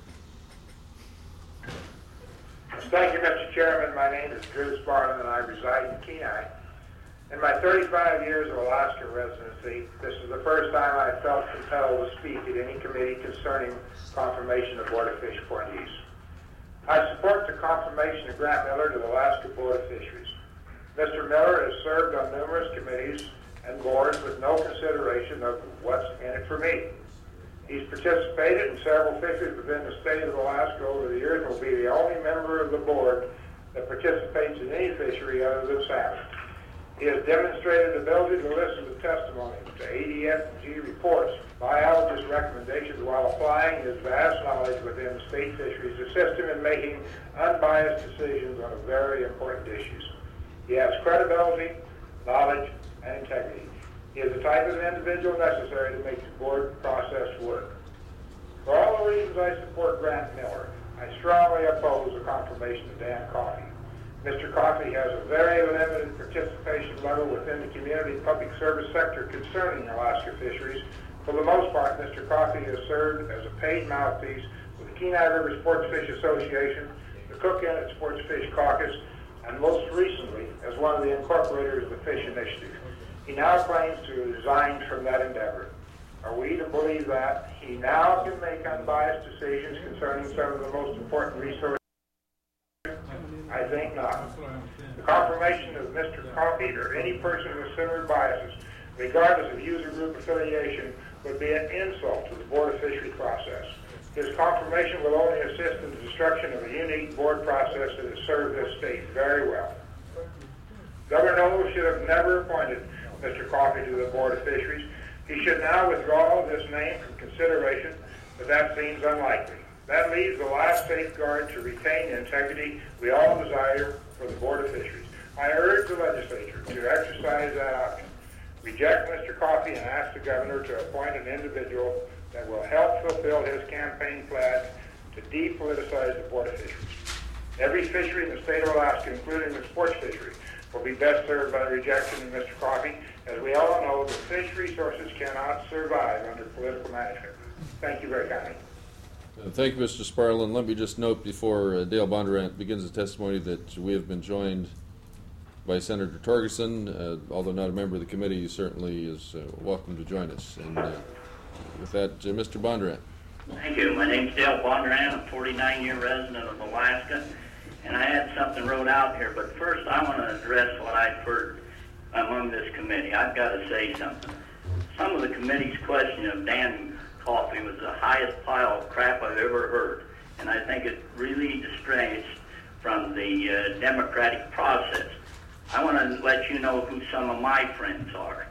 Thank you, Mister Chairman. My name is Drew Sparlin, and I reside in Kenai. In my thirty-five years of Alaska residency, this is the first time I felt compelled to speak at any committee concerning confirmation of Board of Fish appointees. I support the confirmation of Grant Miller to the Alaska Board of Fisheries. Mister Miller has served on numerous committees and boards with no consideration of what's in it for me. He's participated in several fisheries within the state of Alaska over the years and will be the only member of the board that participates in any fishery other than salmon. He has demonstrated ability to listen to testimony, to A D F G reports, biologist recommendations while applying his vast knowledge within the state fisheries to assist him in making unbiased decisions on very important issues. He has credibility, knowledge, and integrity. He is the type of individual necessary to make the board process work. For all the reasons I support Grant Miller, I strongly oppose the confirmation of Dan Coffey. Mister Coffey has a very limited participation level within the community public service sector concerning Alaska fisheries. For the most part, Mister Coffey has served as a paid mouthpiece with the Kenai River Sports Fish Association, the Cook Inlet Sports Fish Caucus, and most recently as one of the incorporators of the Fish Initiative. He now claims to have resigned from that endeavor. Are we to believe that he now can make unbiased decisions concerning some of the most important resources? I think not. The confirmation of Mister Coffey or any person with similar biases, regardless of user group affiliation, would be an insult to the Board of Fisheries process. His confirmation will only assist in the destruction of a unique board process that has served this state very well. Governor Noble should have never appointed Mister Coffey to the Board of Fisheries. He should now withdraw this name from consideration, but that seems unlikely. That leaves the last safeguard to retain the integrity we all desire for the Board of Fisheries. I urge the legislature to exercise that option. Reject Mister Coffey and ask the governor to appoint an individual that will help fulfill his campaign pledge to depoliticize the Board of Fisheries. Every fishery in the state of Alaska, including the sports fishery, will be best served by the rejection of Mister Coffey. As we all know, the fish resources cannot survive under political management. Thank you very kindly. Uh, thank you, Mister Sparlin. Let me just note before uh, Dale Bondurant begins the testimony that we have been joined by Senator Torgerson. Uh, although not a member of the committee, he certainly is uh, welcome to join us. And uh, with that, uh, Mister Bondurant. Thank you. My name's Dale Bondurant. I'm a forty-nine year resident of Alaska, and I had something wrote out here. But first, I want to address what I've heard among this committee. I've got to say something. Some of the committee's question of Dan Coffey was the highest pile of crap I've ever heard, and I think it really distracts from the uh, democratic process. I want to let you know who some of my friends are.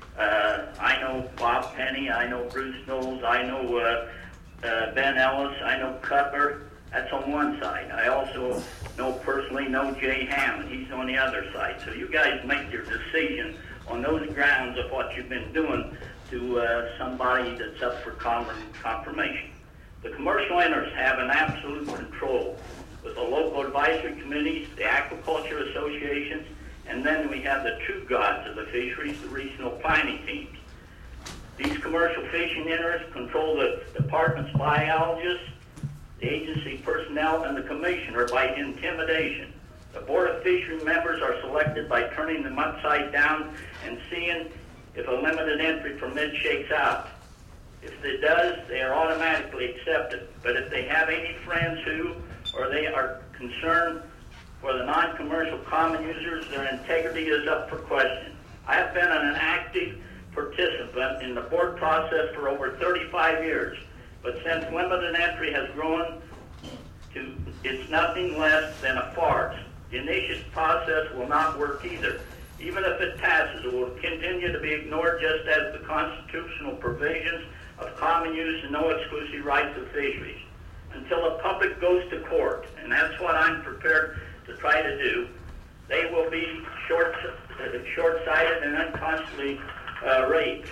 Uh, I know Bob Penny, I know Bruce Knowles, I know uh, uh, Ben Ellis, I know Cutler. That's on one side. I also know personally know Jay Hammond. He's on the other side. So you guys make your decision on those grounds of what you've been doing to uh, somebody that's up for confirmation. The commercial interests have an absolute control with the local advisory committees, the aquaculture associations, and then we have the true gods of the fisheries, the regional planning teams. These commercial fishing interests control the department's biologists, the agency personnel, and the commissioner by intimidation. The Board of Fishery members are selected by turning them upside down and seeing if a limited entry permit shakes out. If it does, they are automatically accepted. But if they have any friends who, or they are concerned for the non-commercial common users, their integrity is up for question. I have been an active participant in the board process for over thirty-five years, but since limited entry has grown to, it's nothing less than a farce. The initiative process will not work either. Even if it passes, it will continue to be ignored just as the constitutional provisions of common use and no exclusive rights of fisheries. Until the public goes to court, and that's what I'm prepared to try to do, they will be short, uh, short-sighted and unconsciously uh, raped.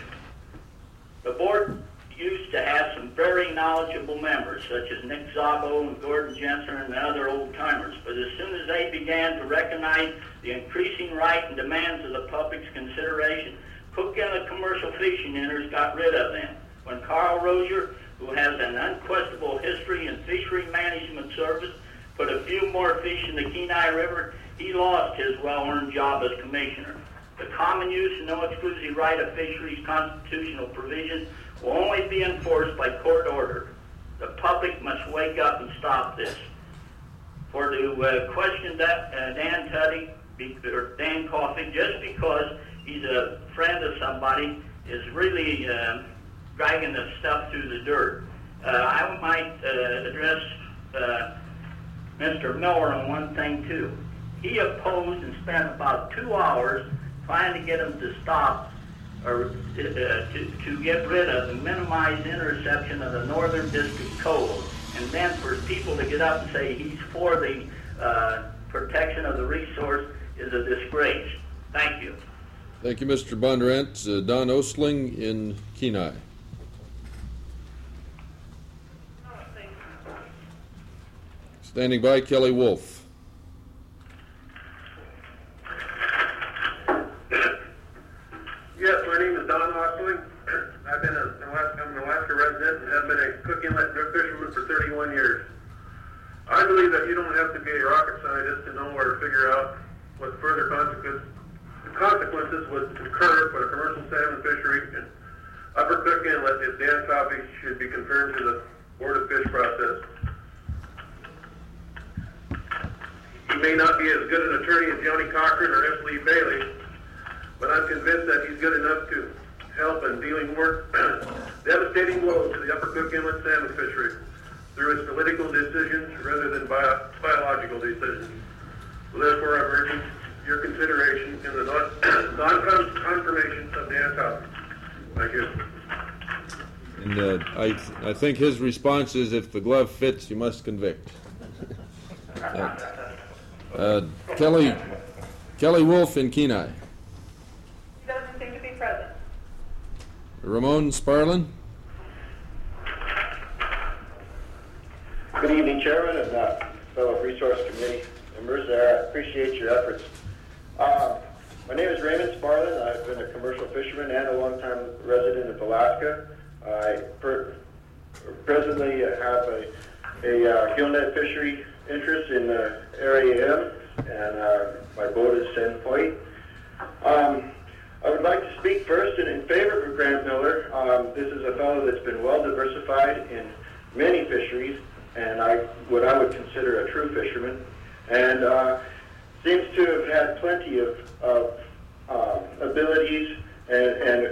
The board used to have some very knowledgeable members, such as Nick Szabo and Gordon Jensen and other old-timers, but as soon as they began to recognize the increasing right and demands of the public's consideration, Cook Inlet commercial fishing interests got rid of them. When Carl Rozier, who has an unquestionable history in fishery management service, put a few more fish in the Kenai River, he lost his well-earned job as commissioner. The common use and no exclusive right of fisheries constitutional provisions will only be enforced by court order. The public must wake up and stop this. For to uh, question that, uh, Dan Tuddy, be, or Dan Coffey, just because he's a friend of somebody, is really uh, dragging the stuff through the dirt. Uh, I might uh, address uh, Mister Miller on one thing too. He opposed and spent about two hours trying to get him to stop or uh, to, to get rid of and minimize interception of the Northern District Code. And then for people to get up and say he's for the uh, protection of the resource is a disgrace. Thank you. Thank you, Mister Bondurant. Uh, Don Osling in Kenai. Standing by, Kelly Wolf. Yes, my name is Don Osling. I've been an Alaska, I'm an Alaska resident and have been a Cook Inlet fisherman for thirty-one years. I believe that you don't have to be a rocket scientist to know or to figure out what further consequences, the consequences would occur for the commercial salmon fishery in Upper Cook Inlet if Dan Coffey should be confirmed to the Board of Fish process. He may not be as good an attorney as Johnny Cochran or S. Lee Bailey, but I'm convinced that he's good enough to help in dealing with devastating blows to the Upper Cook Inlet salmon fishery through its political decisions rather than bio biological decisions. So therefore, I'm urging your consideration in the non-confirmation of Dan Coffey. Thank you. And uh, I, th I think his response is, if the glove fits, you must convict. uh, uh, Kelly, Kelly Wolf in Kenai. Doesn't seem to be present. Ramon Sparlin. Good evening, Chairman and uh, fellow Resource Committee members. I appreciate your efforts. Uh, my name is Raymond Sparlin. I've been a commercial fisherman and a long-time resident of Alaska. I per presently have a, a uh, gillnet fishery interest in uh, Area M, and uh, my boat is Sen Point. Um, I would like to speak first in, in favor of Grant Miller. Um, this is a fellow that's been well diversified in many fisheries, and I what I would consider a true fisherman, and uh, seems to have had plenty of, of um, abilities and, and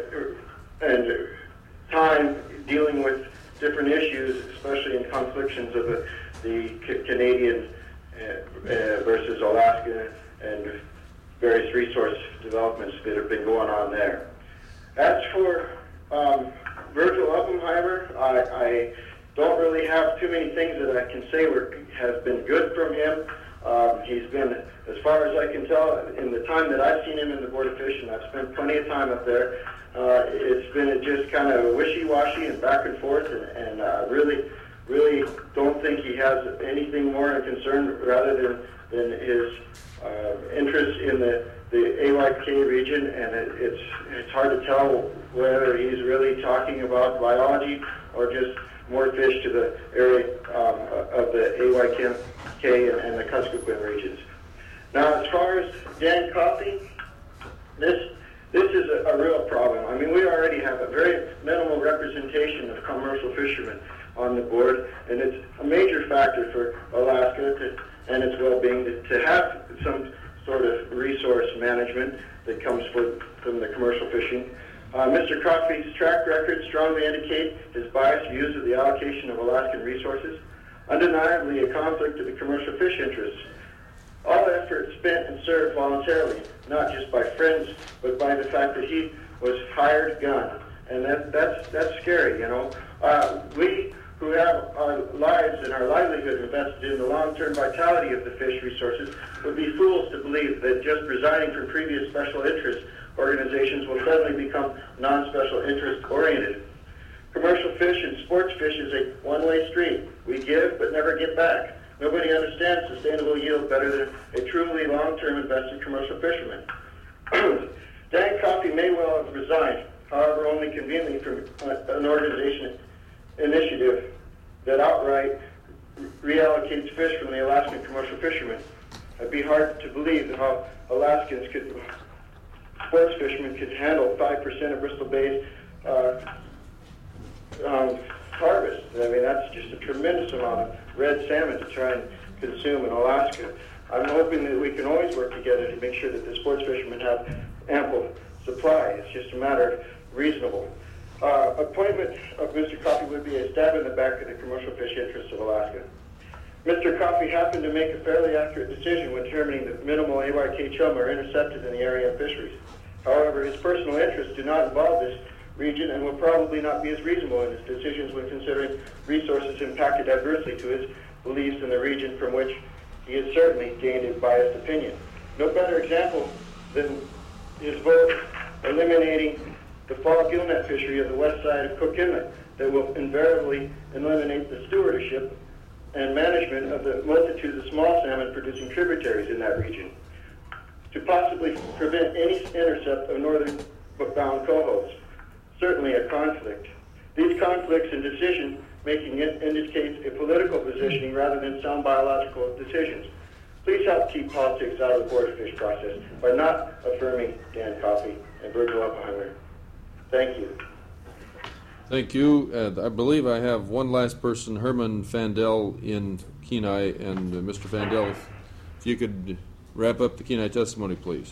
and time dealing with different issues, especially in conflictions of the, the Canadian uh, uh, versus Alaska and various resource developments that have been going on there. As for um, Virgil Oppenheimer, I, I don't really have too many things that I can say were, have been good from him. Um, he's been, as far as I can tell, in the time that I've seen him in the Board of Fish, and I've spent plenty of time up there, uh, it's been just kind of wishy-washy and back and forth, and, and uh, really, really don't think he has anything more in concern rather than, than his uh, interest in the, the A Y K region, and it, it's, it's hard to tell whether he's really talking about biology or just more fish to the area um, of the A Y K and, and the Kuskokwim regions. Now, as far as Dan Coffey, this this is a, a real problem. I mean, we already have a very minimal representation of commercial fishermen on the board, and it's a major factor for Alaska to, and its well-being to, to have some sort of resource management that comes for, from the commercial fishing. Uh, Mister Coffey's track record strongly indicate his biased views of the allocation of Alaskan resources, undeniably a conflict of the commercial fish interests. All effort spent and served voluntarily, not just by friends, but by the fact that he was hired gun. And that, that's, that's scary, you know. Uh, we who have our lives and our livelihood invested in the long-term vitality of the fish resources would be fools to believe that just resigning from previous special interest organizations will suddenly become non-special interest oriented. Commercial fish and sports fish is a one-way street. We give but never get back. Nobody understands sustainable yield better than a truly long-term invested commercial fisherman. Dan Coffey may well have resigned, however only conveniently, from an organization initiative that outright reallocates fish from the Alaskan commercial fishermen. It'd be hard to believe how Alaskans could, sports fishermen could handle five percent of Bristol Bay's uh, um, harvest. I mean, that's just a tremendous amount of red salmon to try and consume in Alaska. I'm hoping that we can always work together to make sure that the sports fishermen have ample supply. It's just a matter of reasonable. Uh, appointment of Mister Coffey would be a stab in the back of the commercial fish interests of Alaska. Mister Coffey happened to make a fairly accurate decision when determining that minimal A Y K chum are intercepted in the area of fisheries. However, his personal interests do not involve this region and will probably not be as reasonable in his decisions when considering resources impacted adversely to his beliefs in the region from which he has certainly gained a biased opinion. No better example than his vote eliminating the fall gillnet fishery of the west side of Cook Inlet that will invariably eliminate the stewardship and management of the multitude of small salmon producing tributaries in that region to possibly prevent any intercept of northern bound cohos. Certainly a conflict. These conflicts in decision making indicates a political positioning rather than sound biological decisions. Please help keep politics out of the Board of Fish process by not affirming Dan Coffey and Virgil Oppenheimer. Thank you. Thank you. Uh, I believe I have one last person, Herman Fandel in Kenai, and uh, Mister Fandel, if, if you could wrap up the Kenai testimony, please.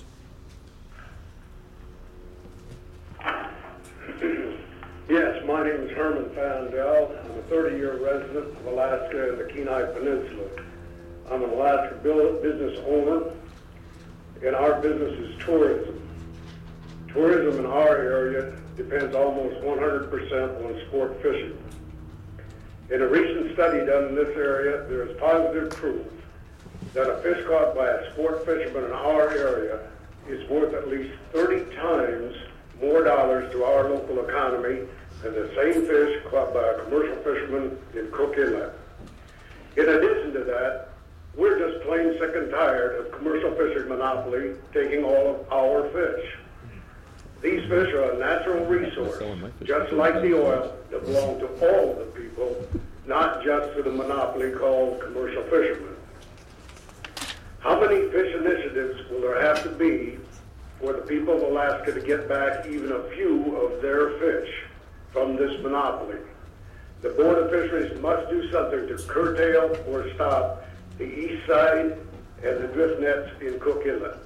Yes, my name is Herman Fandel. I'm a thirty-year resident of Alaska and the Kenai Peninsula. I'm an Alaska business owner, and our business is tourism. Tourism in our area depends almost one hundred percent on sport fishing. In a recent study done in this area, there is positive proof that a fish caught by a sport fisherman in our area is worth at least thirty times more dollars to our local economy than the same fish caught by a commercial fisherman in Cook Inlet. In addition to that, we're just plain sick and tired of commercial fishing monopoly taking all of our fish. These fish are a natural resource, just like the oil, that belong to all of the people, not just to the monopoly called commercial fishermen. How many fish initiatives will there have to be for the people of Alaska to get back even a few of their fish from this monopoly? The Board of Fisheries must do something to curtail or stop the east side and the drift nets in Cook Inlet.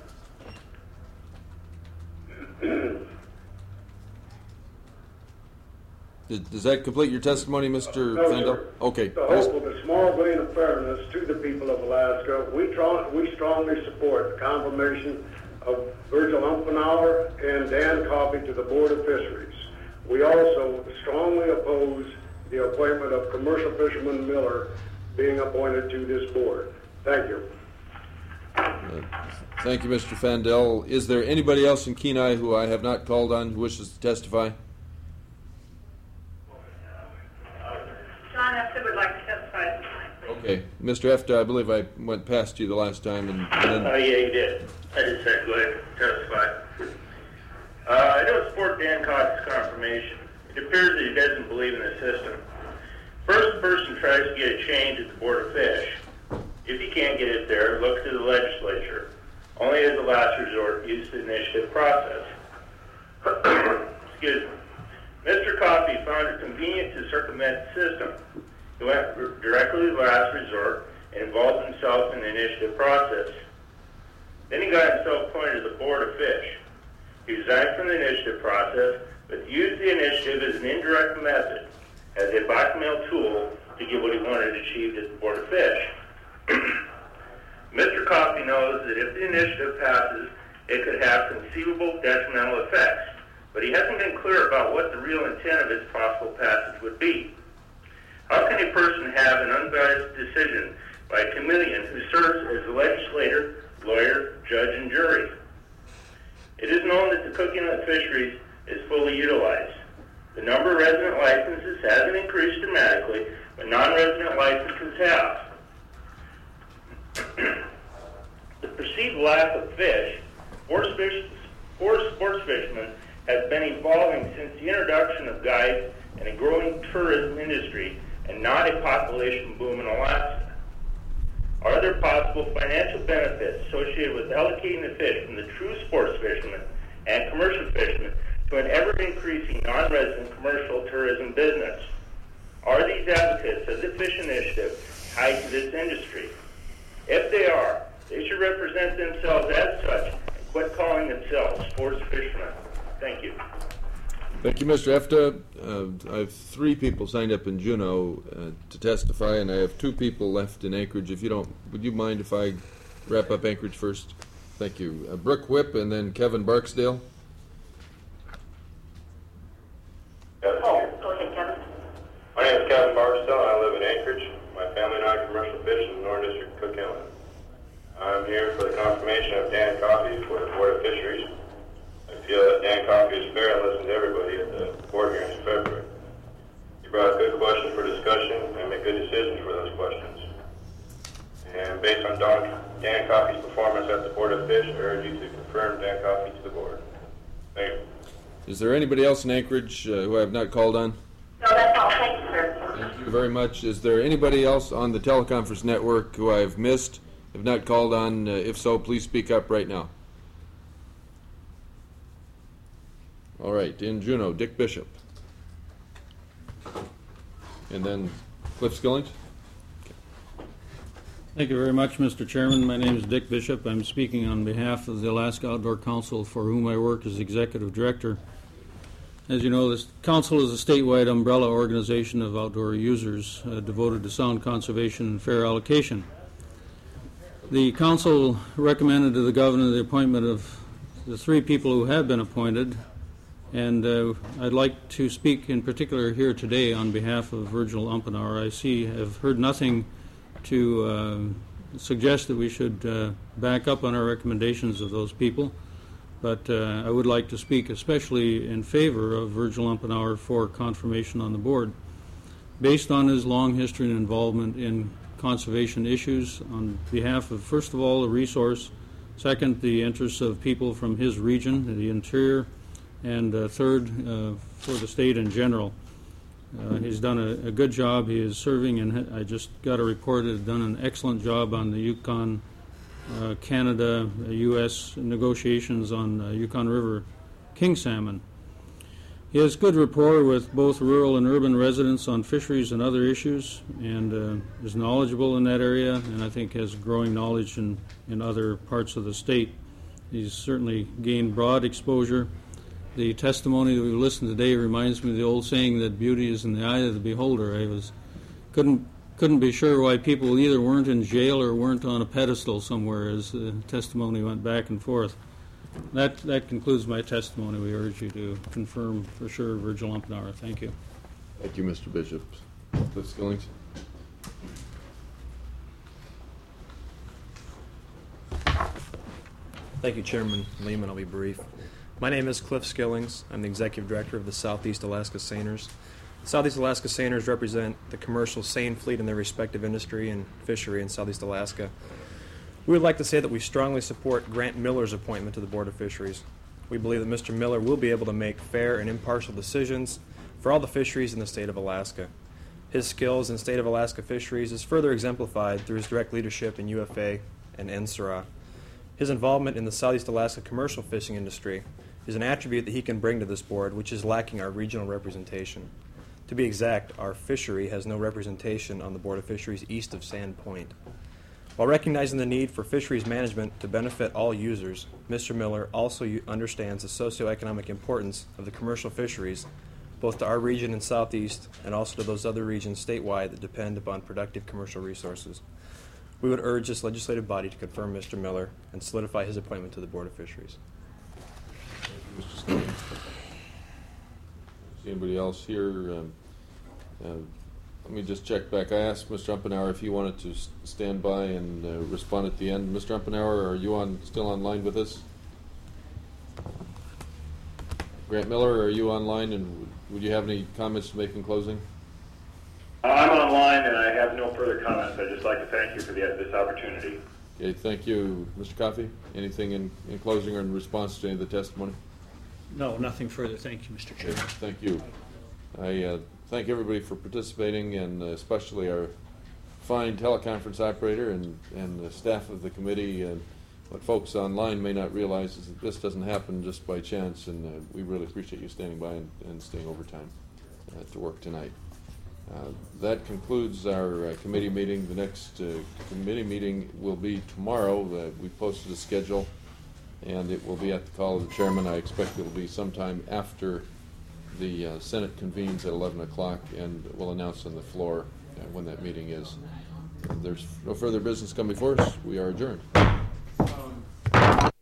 Does that complete your testimony, Mister No, Fandel? sir. Okay. The hope of a small grain of fairness to the people of Alaska, we, try, we strongly support the confirmation of Virgil Umpenauer and Dan Coffey to the Board of Fisheries. We also strongly oppose the appointment of commercial fisherman Miller being appointed to this board. Thank you. Uh, thank you, Mister Fandel. Is there anybody else in Kenai who I have not called on who wishes to testify? John Efta would like to testify tonight, please. Okay. Mister Efta, I believe I went past you the last time. and, and then... Oh, yeah, you did. I just said go ahead and testify. Uh, I don't support Dan Coffey's confirmation. It appears that he doesn't believe in the system. First person tries to get a change at the Board of Fish. If he can't get it there, look to the legislature. Only as a last resort, use the initiative process. Excuse me. Mister Coffey found it convenient to circumvent the system. He went directly to the last resort and involved himself in the initiative process. Then he got himself appointed to the Board of Fish. He resigned from the initiative process, but used the initiative as an indirect method, as a blackmail tool to get what he wanted achieved at the Board of Fish. Mister Coffey knows that if the initiative passes, it could have conceivable detrimental effects, but he hasn't been clear about what the real intent of its possible passage would be. How can a person have an unbiased decision by a chameleon who serves as a legislator, lawyer, judge, and jury? It is known that the Cook Inlet fisheries is fully utilized. The number of resident licenses hasn't increased dramatically, but non-resident licenses have. The perceived lack of fish for sports fishermen has been evolving since the introduction of guides and a growing tourism industry, and not a population boom in Alaska. Are there possible financial benefits associated with allocating the fish from the true sports fishermen and commercial fishermen to an ever-increasing non-resident commercial tourism business? Are these advocates of the Fish Initiative tied to this industry? If they are, They should represent themselves as such and quit calling themselves sports fishermen. Thank you. Thank you, Mister Efta. Uh, I have three people signed up in Juneau uh, to testify, and I have two people left in Anchorage. If you don't, would you mind if I wrap up Anchorage first? Thank you. Uh, Brooke Whipp and then Kevin Barksdale. Oh, go ahead, Kevin. My name is Kevin Barksdale, and I live in Anchorage. My family and I commercial fish in the Northern District of Cook Inlet. I'm here for the confirmation of Dan Coffey for the Board of Fisheries. I feel that Dan Coffey is fair and listens to everybody at the board hearings in February. He brought good questions for discussion and made good decisions for those questions. And based on Don, Dan Coffey's performance at the Board of Fish, I urge you to confirm Dan Coffey to the board. Thank you. Is there anybody else in Anchorage uh, who I have not called on? No, that's all. Thank you, sir. Thank you very much. Is there anybody else on the teleconference network who I have missed, have not called on? Uh, if so, please speak up right now. All right, in Juneau, Dick Bishop. And then Cliff Skillings. Thank you very much, Mister Chairman. My name is Dick Bishop. I'm speaking on behalf of the Alaska Outdoor Council, for whom I work as Executive Director. As you know, this council is a statewide umbrella organization of outdoor users uh, devoted to sound conservation and fair allocation. The council recommended to the governor the appointment of the three people who have been appointed, and uh, I'd like to speak in particular here today on behalf of Virgil Umpenauer. I see, have heard nothing to uh, suggest that we should uh, back up on our recommendations of those people. But uh, I would like to speak especially in favor of Virgil Umpenauer for confirmation on the board. Based on his long history and involvement in conservation issues on behalf of, first of all, the resource, second, the interests of people from his region, the interior, and uh, third, uh, for the state in general. Uh, he's done a, a good job. He is serving, and I just got a report that he's done an excellent job on the Yukon Uh, Canada, uh, U S negotiations on uh, Yukon River king salmon. He has good rapport with both rural and urban residents on fisheries and other issues, and uh, is knowledgeable in that area, and I think has growing knowledge in, in other parts of the state. He's certainly gained broad exposure. The testimony that we've listened to today reminds me of the old saying that beauty is in the eye of the beholder. I was couldn't Couldn't be sure why people either weren't in jail or weren't on a pedestal somewhere as the testimony went back and forth. That that concludes my testimony. We urge you to confirm for sure Virgil Umpenauer. Thank you. Thank you, Mister Bishop. Cliff Skillings. Thank you, Chairman Lehman. I'll be brief. My name is Cliff Skillings. I'm the Executive Director of the Southeast Alaska Seiners. Southeast Alaska Seiners represent the commercial seine fleet in their respective industry and fishery in Southeast Alaska. We would like to say that we strongly support Grant Miller's appointment to the Board of Fisheries. We believe that Mister Miller will be able to make fair and impartial decisions for all the fisheries in the state of Alaska. His skills in state of Alaska fisheries is further exemplified through his direct leadership in U F A and N S R A. His involvement in the Southeast Alaska commercial fishing industry is an attribute that he can bring to this board, which is lacking our regional representation. To be exact, our fishery has no representation on the Board of Fisheries east of Sand Point. While recognizing the need for fisheries management to benefit all users, Mister Miller also understands the socioeconomic importance of the commercial fisheries, both to our region in Southeast and also to those other regions statewide that depend upon productive commercial resources. We would urge this legislative body to confirm Mister Miller and solidify his appointment to the Board of Fisheries. Mister Skillings. Anybody else here? Um, uh, let me just check back. I asked Mister Umpenauer if he wanted to s- stand by and uh, respond at the end. Mister Umpenauer, are you on still online with us? Grant Miller, are you online, and would, would you have any comments to make in closing? I'm online, and I have no further comments. I'd just like to thank you for the, this opportunity. Okay, thank you. Mister Coffey, anything in, in closing or in response to any of the testimony? No, nothing further. Thank you, Mister Chairman. Okay, thank you. I uh, thank everybody for participating, and uh, especially our fine teleconference operator and, and the staff of the committee. And what folks online may not realize is that this doesn't happen just by chance, and uh, we really appreciate you standing by and, and staying overtime uh, to work tonight. Uh, That concludes our uh, committee meeting. The next uh, committee meeting will be tomorrow. Uh, We posted a schedule, and it will be at the call of the chairman. I expect it will be sometime after the uh, Senate convenes at eleven o'clock, and we'll announce on the floor uh, when that meeting is. If there's no further business come before us, we are adjourned. Um,